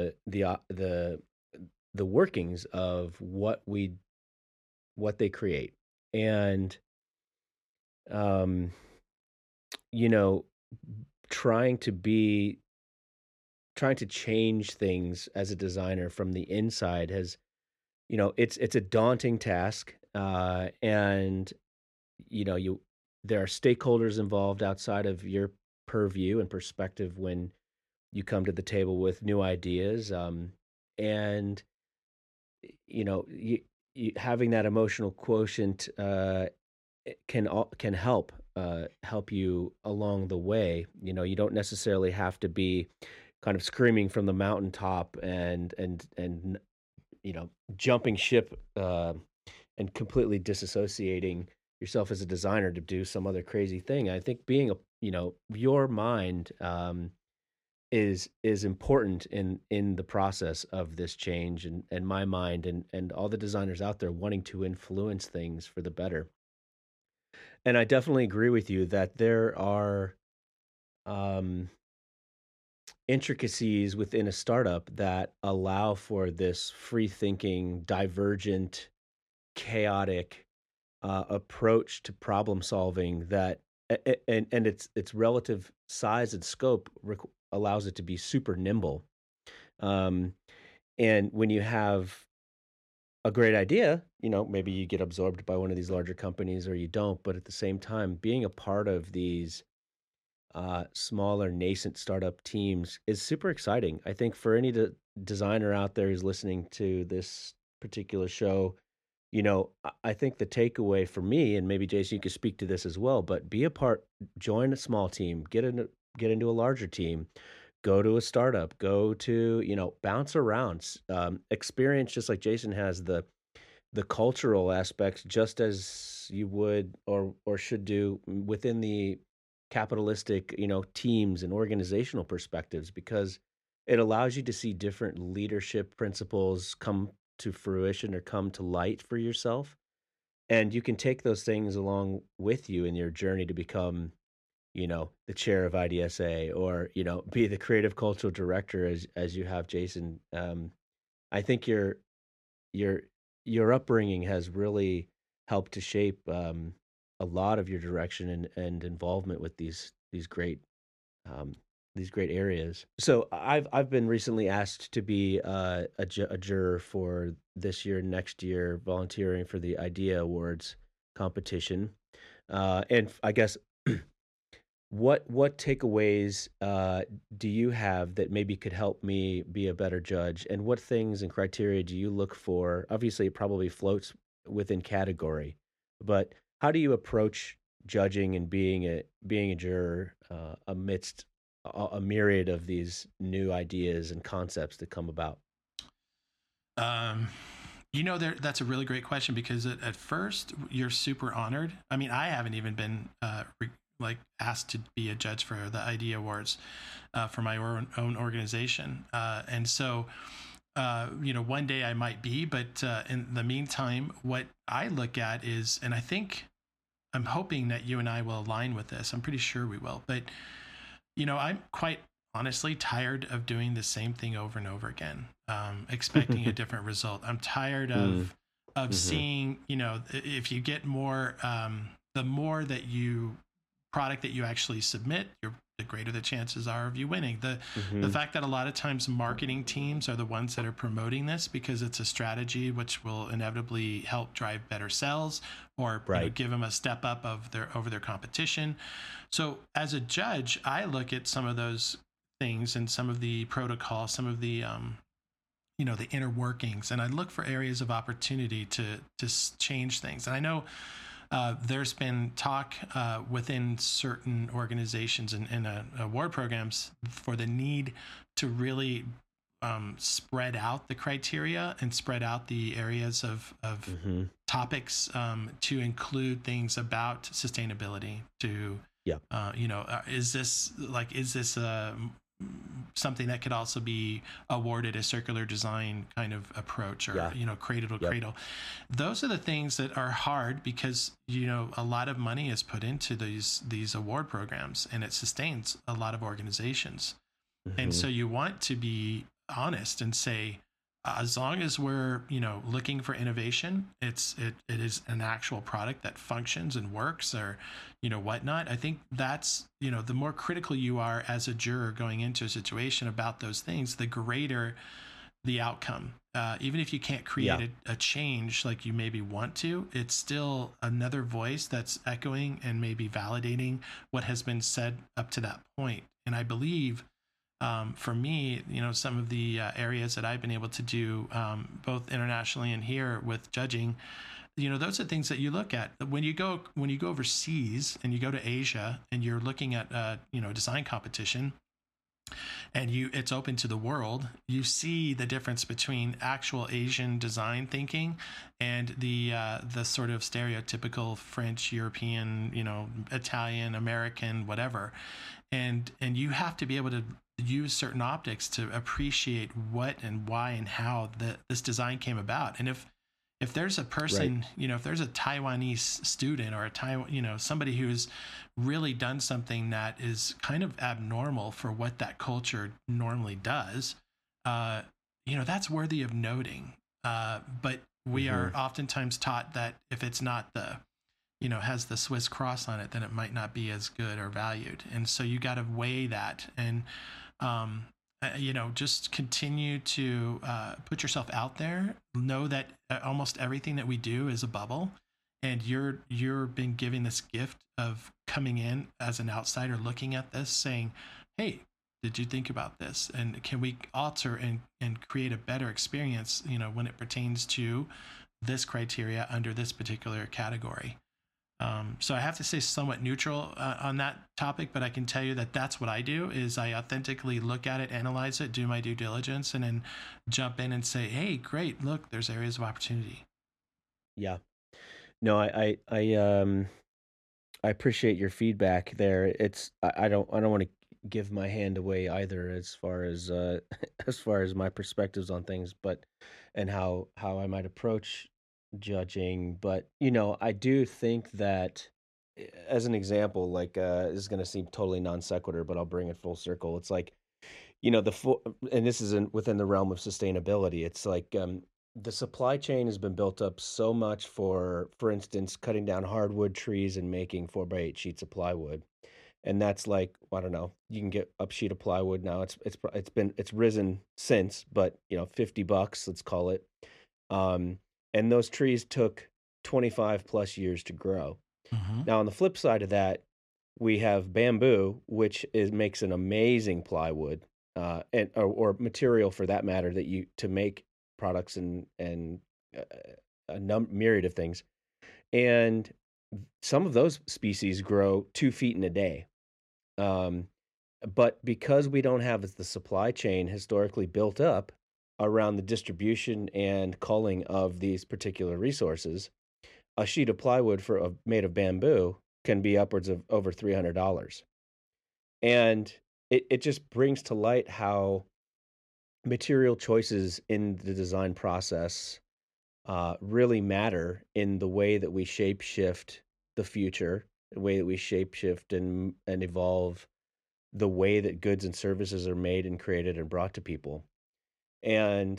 the workings of what they create. And um you know trying to be trying to change things as a designer from the inside has, it's a daunting task. And you there are stakeholders involved outside of your purview and perspective when you come to the table with new ideas. And having that emotional quotient can help you along the way. You don't necessarily have to be kind of screaming from the mountaintop and jumping ship, and completely disassociating yourself as a designer to do some other crazy thing. I think being your mind is important in the process of this change, and my mind and all the designers out there wanting to influence things for the better. And I definitely agree with you that there are um, intricacies within a startup that allow for this free thinking, divergent, chaotic approach to problem solving that and its relative size and scope allows it to be super nimble. Um, and when you have a great idea, maybe you get absorbed by one of these larger companies or you don't. But at the same time, being a part of these smaller nascent startup teams is super exciting. I think for any designer out there who's listening to this particular show, I think the takeaway for me, and maybe Jason, you could speak to this as well, but be a part, join a small team, get into a larger team, go to a startup, go to, bounce around, experience just like Jason has the cultural aspects just as you would or should do within the capitalistic, teams and organizational perspectives, because it allows you to see different leadership principles come to fruition or come to light for yourself. And you can take those things along with you in your journey to become, the chair of IDSA, or, be the creative cultural director as you have Jason. I think your your upbringing has really helped to shape a lot of your direction and involvement with um, these great areas. So I've been recently asked to be a juror for this year, next year, volunteering for the Idea Awards competition. And I guess what takeaways do you have that maybe could help me be a better judge? And what things and criteria do you look for? Obviously, it probably floats within category, but how do you approach judging and being a juror amidst a myriad of these new ideas and concepts that come about? Um, that's a really great question, because at first you're super honored. I mean, I haven't even been like asked to be a judge for the Idea Awards for my own organization, and so one day I might be, but in the meantime, what I look at is, and I think I'm hoping that you and I will align with this. I'm pretty sure we will, but I'm quite honestly tired of doing the same thing over and over again, expecting a different result. I'm tired of seeing, if you get more, the more that product that you actually submit, the greater the chances are of you winning. The fact that a lot of times marketing teams are the ones that are promoting this because it's a strategy which will inevitably help drive better sales, or Right. give them a step up over their competition. So as a judge, I look at some of those things and some of the protocols, some of the the inner workings, and I look for areas of opportunity to change things. And I know there's been talk within certain organizations and award programs for the need to really spread out the criteria and spread out the areas of hmm topics to include things about sustainability, to Yeah. Is this something that could also be awarded a circular design kind of approach, or cradle to Yep. cradle? Those are the things that are hard, because a lot of money is put into these award programs, and it sustains a lot of organizations. And so you want to be honest and say, as long as we're looking for innovation, it is an actual product that functions and works, or whatnot. I think that's the more critical you are as a juror going into a situation about those things, the greater the outcome. Even if you can't create a change like you maybe want to, it's still another voice that's echoing and maybe validating what has been said up to that point. And I believe, for me, some of the areas that I've been able to do, both internationally and here with judging, those are things that you look at when you go overseas and you go to Asia and you're looking at design competition, and it's open to the world. You see the difference between actual Asian design thinking and the sort of stereotypical French, European, Italian, American, whatever. And you have to be able to use certain optics to appreciate what and why and how this design came about. And if there's a person, if there's a Taiwanese student or somebody who's really done something that is kind of abnormal for what that culture normally does, that's worthy of noting. But we are oftentimes taught that if it's not has the Swiss cross on it, then it might not be as good or valued. And so you got to weigh that, and just continue to put yourself out there. Know that almost everything that we do is a bubble, and you're been given this gift of coming in as an outsider, looking at this, saying, "Hey, did you think about this? And can we alter and create a better experience? When it pertains to this criteria under this particular category." So I have to say somewhat neutral on that topic, but I can tell you that that's what I do. Is I authentically look at it, analyze it, do my due diligence, and then jump in and say, "Hey, great! Look, there's areas of opportunity." Yeah. No, I appreciate your feedback there. I don't want to give my hand away either as far as as far as my perspectives on things, but and how I might approach judging. But I do think that, as an example, like this is going to seem totally non sequitur, but I'll bring it full circle. It's like and this is within the realm of sustainability. It's like the supply chain has been built up so much for instance, cutting down hardwood trees and making 4x8 sheets of plywood. And that's like, I don't know, you can get up sheet of plywood now. It's risen since, but $50, let's call it. And those trees took 25 plus years to grow. Now, on the flip side of that, we have bamboo, which makes an amazing plywood, or material for that matter, to make products and a myriad of things. And some of those species grow 2 feet in a day. But because we don't have the supply chain historically built up around the distribution and culling of these particular resources, a sheet of plywood made of bamboo can be upwards of over $300. And it just brings to light how material choices in the design process really matter in the way that we shape shift the future, the way that we shape shift and evolve the way that goods and services are made and created and brought to people. And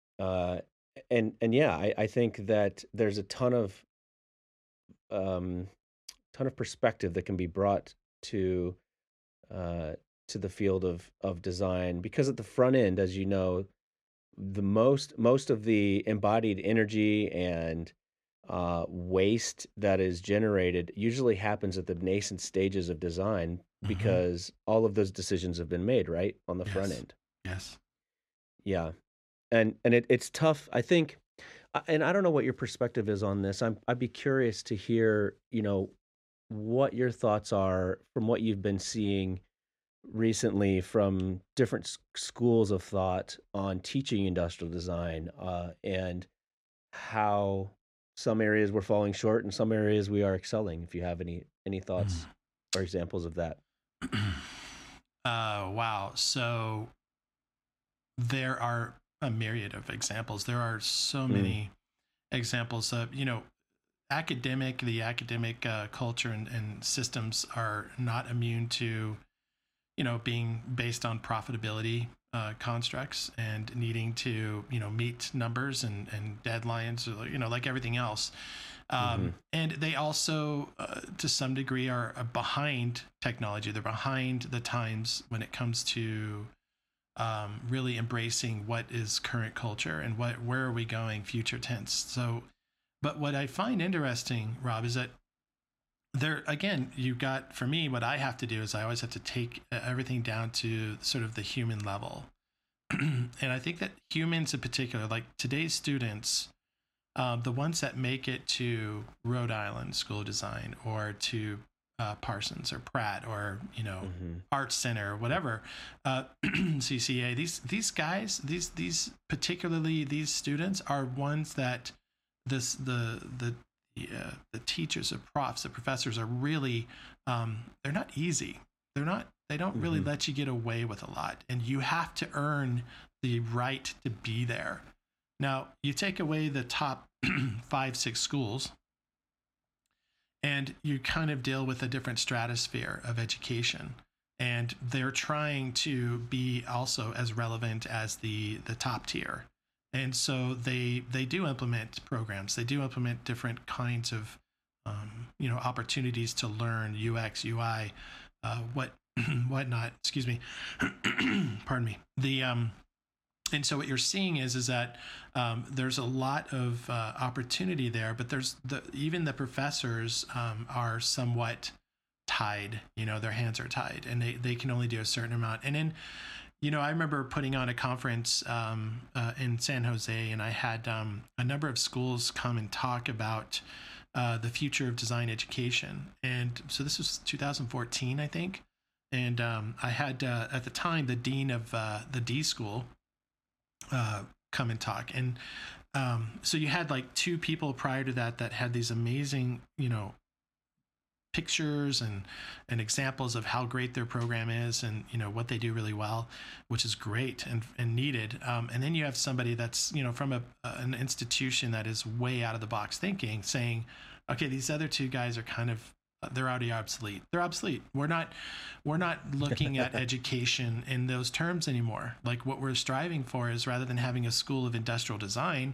yeah, I think that there's a ton of perspective that can be brought to the field of design, because at the front end, as you know, the most of the embodied energy and waste that is generated usually happens at the nascent stages of design, because all of those decisions have been made right on the front end. Yes. Yeah. And it's tough, I think. And I don't know what your perspective is on this. I'd be curious to hear, what your thoughts are from what you've been seeing recently from different schools of thought on teaching industrial design, and how some areas we're falling short and some areas we are excelling. If you have any thoughts. or examples of that? Wow. So there are a myriad of examples. There are so many examples of, the academic culture and systems are not immune to, being based on profitability constructs and needing to, meet numbers and deadlines, like everything else. And they also, to some degree, are behind technology. They're behind the times when it comes to really embracing what is current culture and where are we going future tense. So, but what I find interesting, Rob, is that there, again, for me, what I have to do is I always have to take everything down to sort of the human level. And I think that humans in particular, like today's students, the ones that make it to Rhode Island School of Design or to Parsons or Pratt or Art Center or whatever, CCA. These guys, these particularly these students are ones that the teachers, the profs, the professors are really they're not easy. They don't really let you get away with a lot, and you have to earn the right to be there. Now, you take away the top 5-6 schools, and you kind of deal with a different stratosphere of education. And they're trying to be also as relevant as the top tier. And so they do implement programs. They do implement different kinds of, opportunities to learn UX, UI, whatnot. Excuse me. Pardon me. And so what you're seeing is that there's a lot of opportunity there, but even the professors are somewhat tied. Their hands are tied, and they can only do a certain amount. And then, I remember putting on a conference in San Jose, and I had a number of schools come and talk about the future of design education. And so this was 2014, I think. And I had at the time the dean of the D school come and talk. And so you had like 2 people prior to that had these amazing, pictures and examples of how great their program is and, what they do really well, which is great and needed. And then you have somebody that's, from an institution that is way out of the box thinking, saying, okay, these other 2 guys are kind of, they're already obsolete. They're obsolete. We're not looking at education in those terms anymore. Like what we're striving for is, rather than having a school of industrial design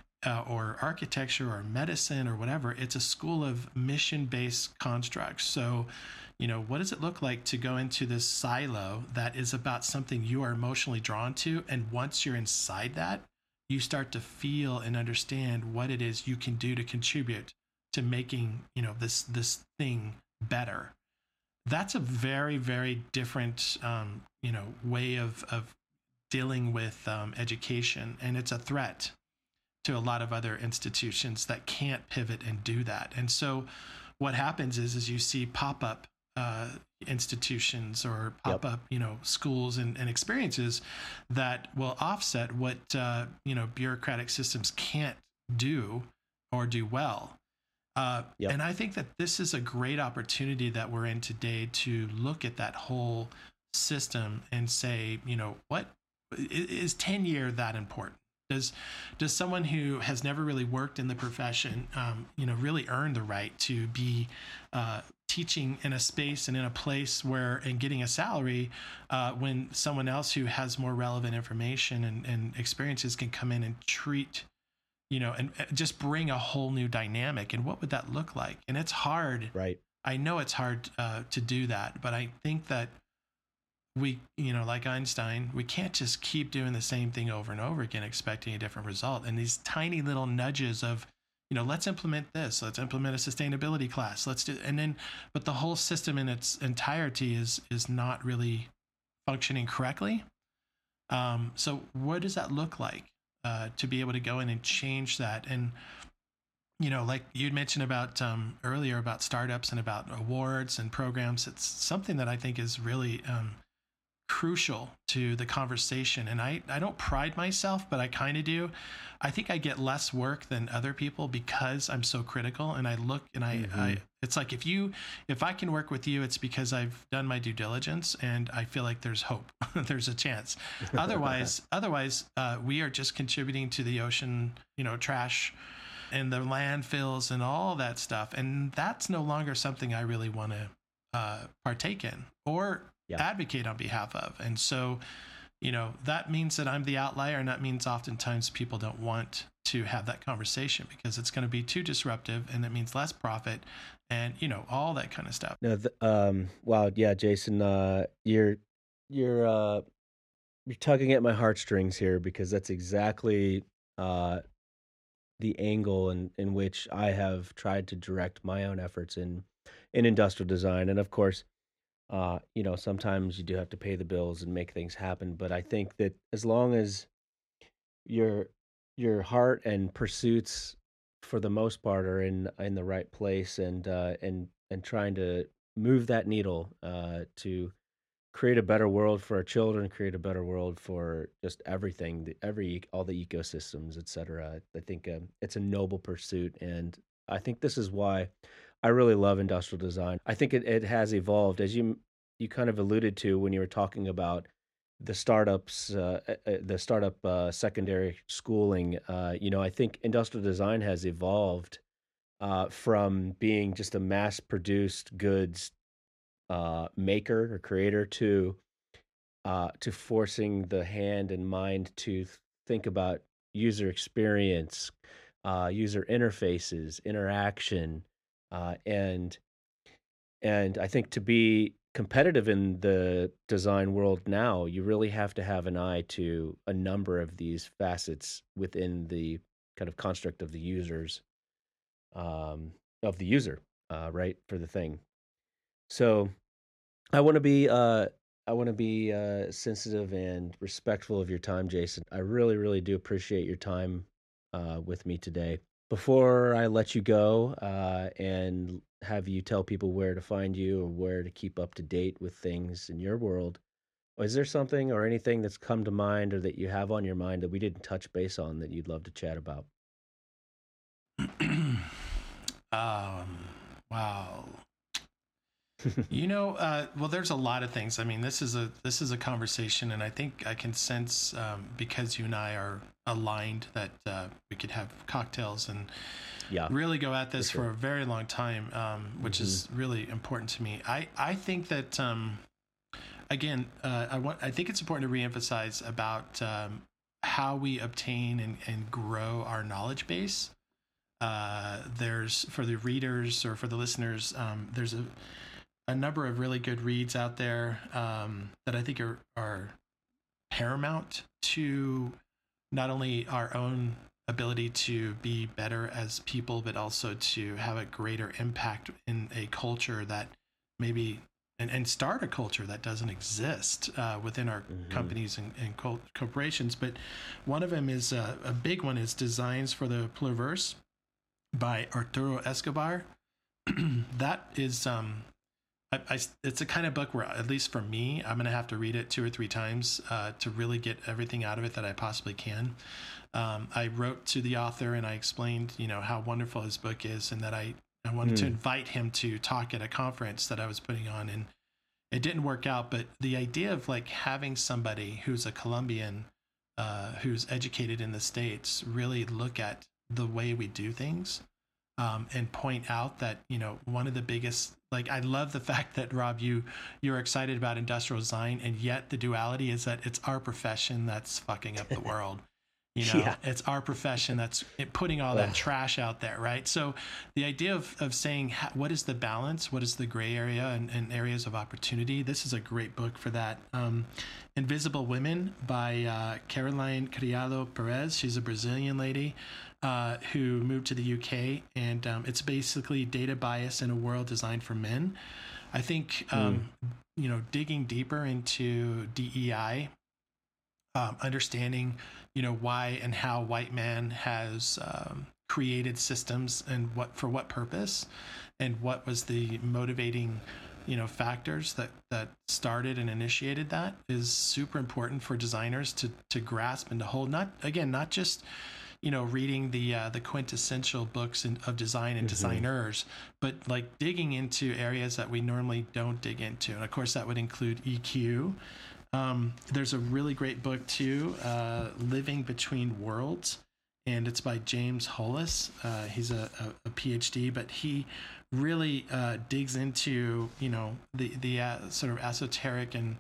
or architecture or medicine or whatever, it's a school of mission-based constructs. So, what does it look like to go into this silo that is about something you are emotionally drawn to? And once you're inside that, you start to feel and understand what it is you can do to contribute to making, this thing better. That's a very, very different, way of dealing with education. And it's a threat to a lot of other institutions that can't pivot and do that. And so what happens is you see pop-up institutions or pop-up, schools and experiences that will offset what, bureaucratic systems can't do or do well. And I think that this is a great opportunity that we're in today to look at that whole system and say, what is tenure that important? Does someone who has never really worked in the profession, really earn the right to be teaching in a space and in a place and getting a salary when someone else who has more relevant information and experiences can come in and treat, and just bring a whole new dynamic? And what would that look like? And it's hard. Right. I know it's hard to do that, but I think that we, like Einstein, we can't just keep doing the same thing over and over again, expecting a different result. And these tiny little nudges of, let's implement this, let's implement a sustainability class, but the whole system in its entirety is not really functioning correctly. So what does that look like to be able to go in and change that? And, like you'd mentioned about earlier about startups and about awards and programs, it's something that I think is really crucial to the conversation. And I don't pride myself, but I kind of do. I think I get less work than other people because I'm so critical, and I look and I it's like if I can work with you, it's because I've done my due diligence and I feel like there's hope. There's a chance. Otherwise, we are just contributing to the ocean, trash and the landfills and all that stuff. And that's no longer something I really want to partake in or advocate on behalf of. And so, that means that I'm the outlier, and that means oftentimes people don't want to have that conversation because it's going to be too disruptive, and it means less profit, and all that kind of stuff. No, wow, yeah, Jason, you're tugging at my heartstrings here, because that's exactly the angle in which I have tried to direct my own efforts in industrial design. And of course, sometimes you do have to pay the bills and make things happen. But I think that as long as your heart and pursuits, for the most part, are in the right place, and trying to move that needle to create a better world for our children, create a better world for just everything, all the ecosystems, etc. I think it's a noble pursuit, and I think this is why I really love industrial design. I think it has evolved, as you kind of alluded to when you were talking about the startups, the startup secondary schooling. I think industrial design has evolved from being just a mass-produced goods maker or creator to forcing the hand and mind to think about user experience, user interfaces, interaction, and I think to be competitive in the design world now, you really have to have an eye to a number of these facets within the kind of construct of the users, right, for the thing. So I want to be sensitive and respectful of your time, Jason. I really, really do appreciate your time with me today. Before I let you go and have you tell people where to find you or where to keep up to date with things in your world, is there something or anything that's come to mind or that you have on your mind that we didn't touch base on that you'd love to chat about? Wow. Well, there's a lot of things. I mean, this is a conversation, and I think I can sense, because you and I are aligned, that we could have cocktails and really go at this for a very long time, which is really important to me. I think that, again, I think it's important to reemphasize about how we obtain and grow our knowledge base. There's, for the readers or for the listeners, there's a number of really good reads out there that I think are paramount to not only our own ability to be better as people, but also to have a greater impact in a culture that maybe and start a culture that doesn't exist within our companies and corporations. But one of them is a big one is Designs for the Pluriverse by Arturo Escobar. That is it's a kind of book where, at least for me, I'm going to have to read it 2 or 3 times to really get everything out of it that I possibly can. I wrote to the author and I explained, how wonderful his book is, and that I wanted to invite him to talk at a conference that I was putting on, and it didn't work out. But the idea of having somebody who's a Colombian, who's educated in the States, really look at the way we do things. And point out that, one of the biggest, I love the fact that, Rob, you're excited about industrial design, and yet the duality is that it's our profession that's fucking up the world. It's our profession that's putting all that trash out there, right? So the idea of saying, what is the balance? What is the gray area and areas of opportunity? This is a great book for that. Invisible Women by Caroline Criado Perez. She's a Brazilian lady who moved to the UK, and it's basically data bias in a world designed for men. I think, digging deeper into DEI, understanding, why and how white man has created systems and for what purpose, and what was the motivating factors that started and initiated that is super important for designers to grasp and to hold. Not just reading the quintessential books of design and designers, but like digging into areas that we normally don't dig into. And of course, that would include EQ. There's a really great book too, Living Between Worlds, and it's by James Hollis. He's a PhD, but he really digs into the sort of esoteric and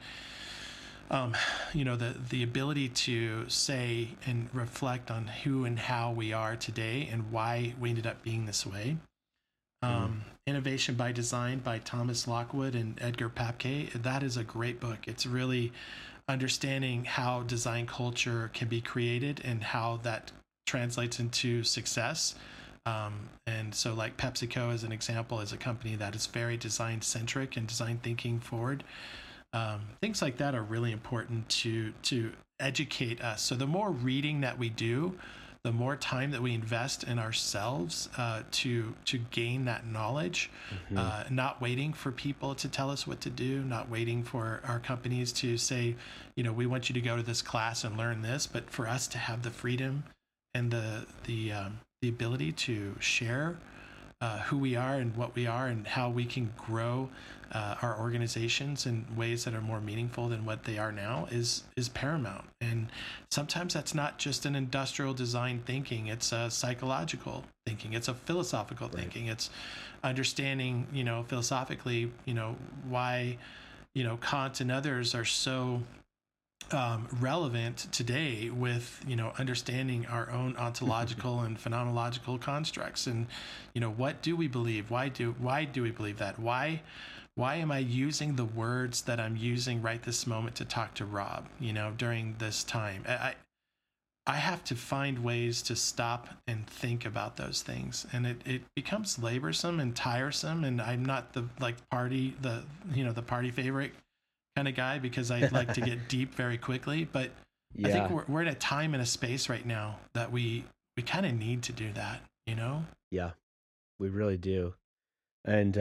the ability to say and reflect on who and how we are today and why we ended up being this way. Innovation by Design by Thomas Lockwood and Edgar Papke. That is a great book. It's really understanding how design culture can be created and how that translates into success. And so like PepsiCo as an example is a company that is very design centric and design thinking forward. Things like that are really important to educate us. So the more reading that we do, the more time that we invest in ourselves to gain that knowledge, not waiting for people to tell us what to do, not waiting for our companies to say, we want you to go to this class and learn this, but for us to have the freedom and the ability to share who we are and what we are and how we can grow our organizations in ways that are more meaningful than what they are now is paramount. And sometimes that's not just an industrial design thinking, it's a psychological thinking, it's a philosophical thinking, it's understanding, philosophically, why, Kant and others are so relevant today with understanding our own ontological and phenomenological constructs, and what do we believe, why do we believe that, why am I using the words that I'm using right this moment to talk to Rob during this time. I have to find ways to stop and think about those things, and it becomes laborsome and tiresome, and I'm not the party favorite kind of guy, because I like to get deep very quickly, but I think we're in a time and a space right now that we kind of need to do that, Yeah, we really do. And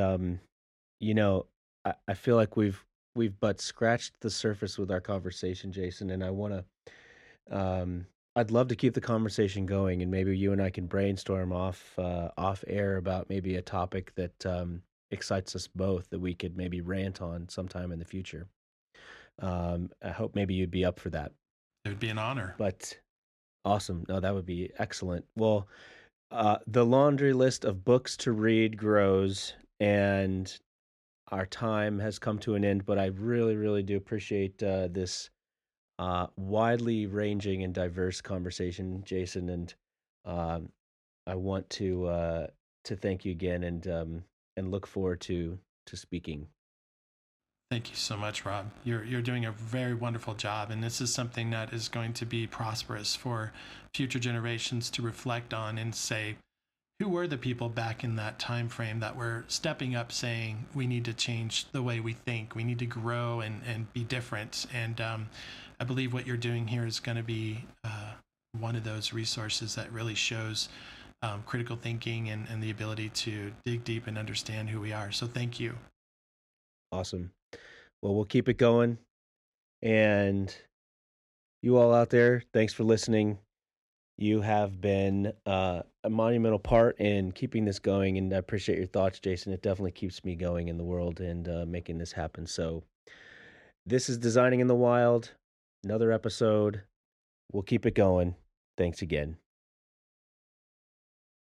I feel like we've but scratched the surface with our conversation, Jason, and I want to I'd love to keep the conversation going, and maybe you and I can brainstorm off air about maybe a topic that excites us both that we could maybe rant on sometime in the future. I hope maybe you'd be up for that. It would be an honor. But awesome. No, that would be excellent. Well, the laundry list of books to read grows, and our time has come to an end, but I really, really do appreciate this widely ranging and diverse conversation, Jason, and I want to thank you again and look forward to speaking. Thank you so much, Rob. You're doing a very wonderful job, and this is something that is going to be prosperous for future generations to reflect on and say, who were the people back in that time frame that were stepping up saying we need to change the way we think, we need to grow and be different. And I believe what you're doing here is going to be one of those resources that really shows critical thinking and the ability to dig deep and understand who we are. So thank you. Awesome. Well, we'll keep it going. And you all out there, thanks for listening. You have been a monumental part in keeping this going, and I appreciate your thoughts, Jason. It definitely keeps me going in the world and making this happen. So this is Designing in the Wild, another episode. We'll keep it going. Thanks again.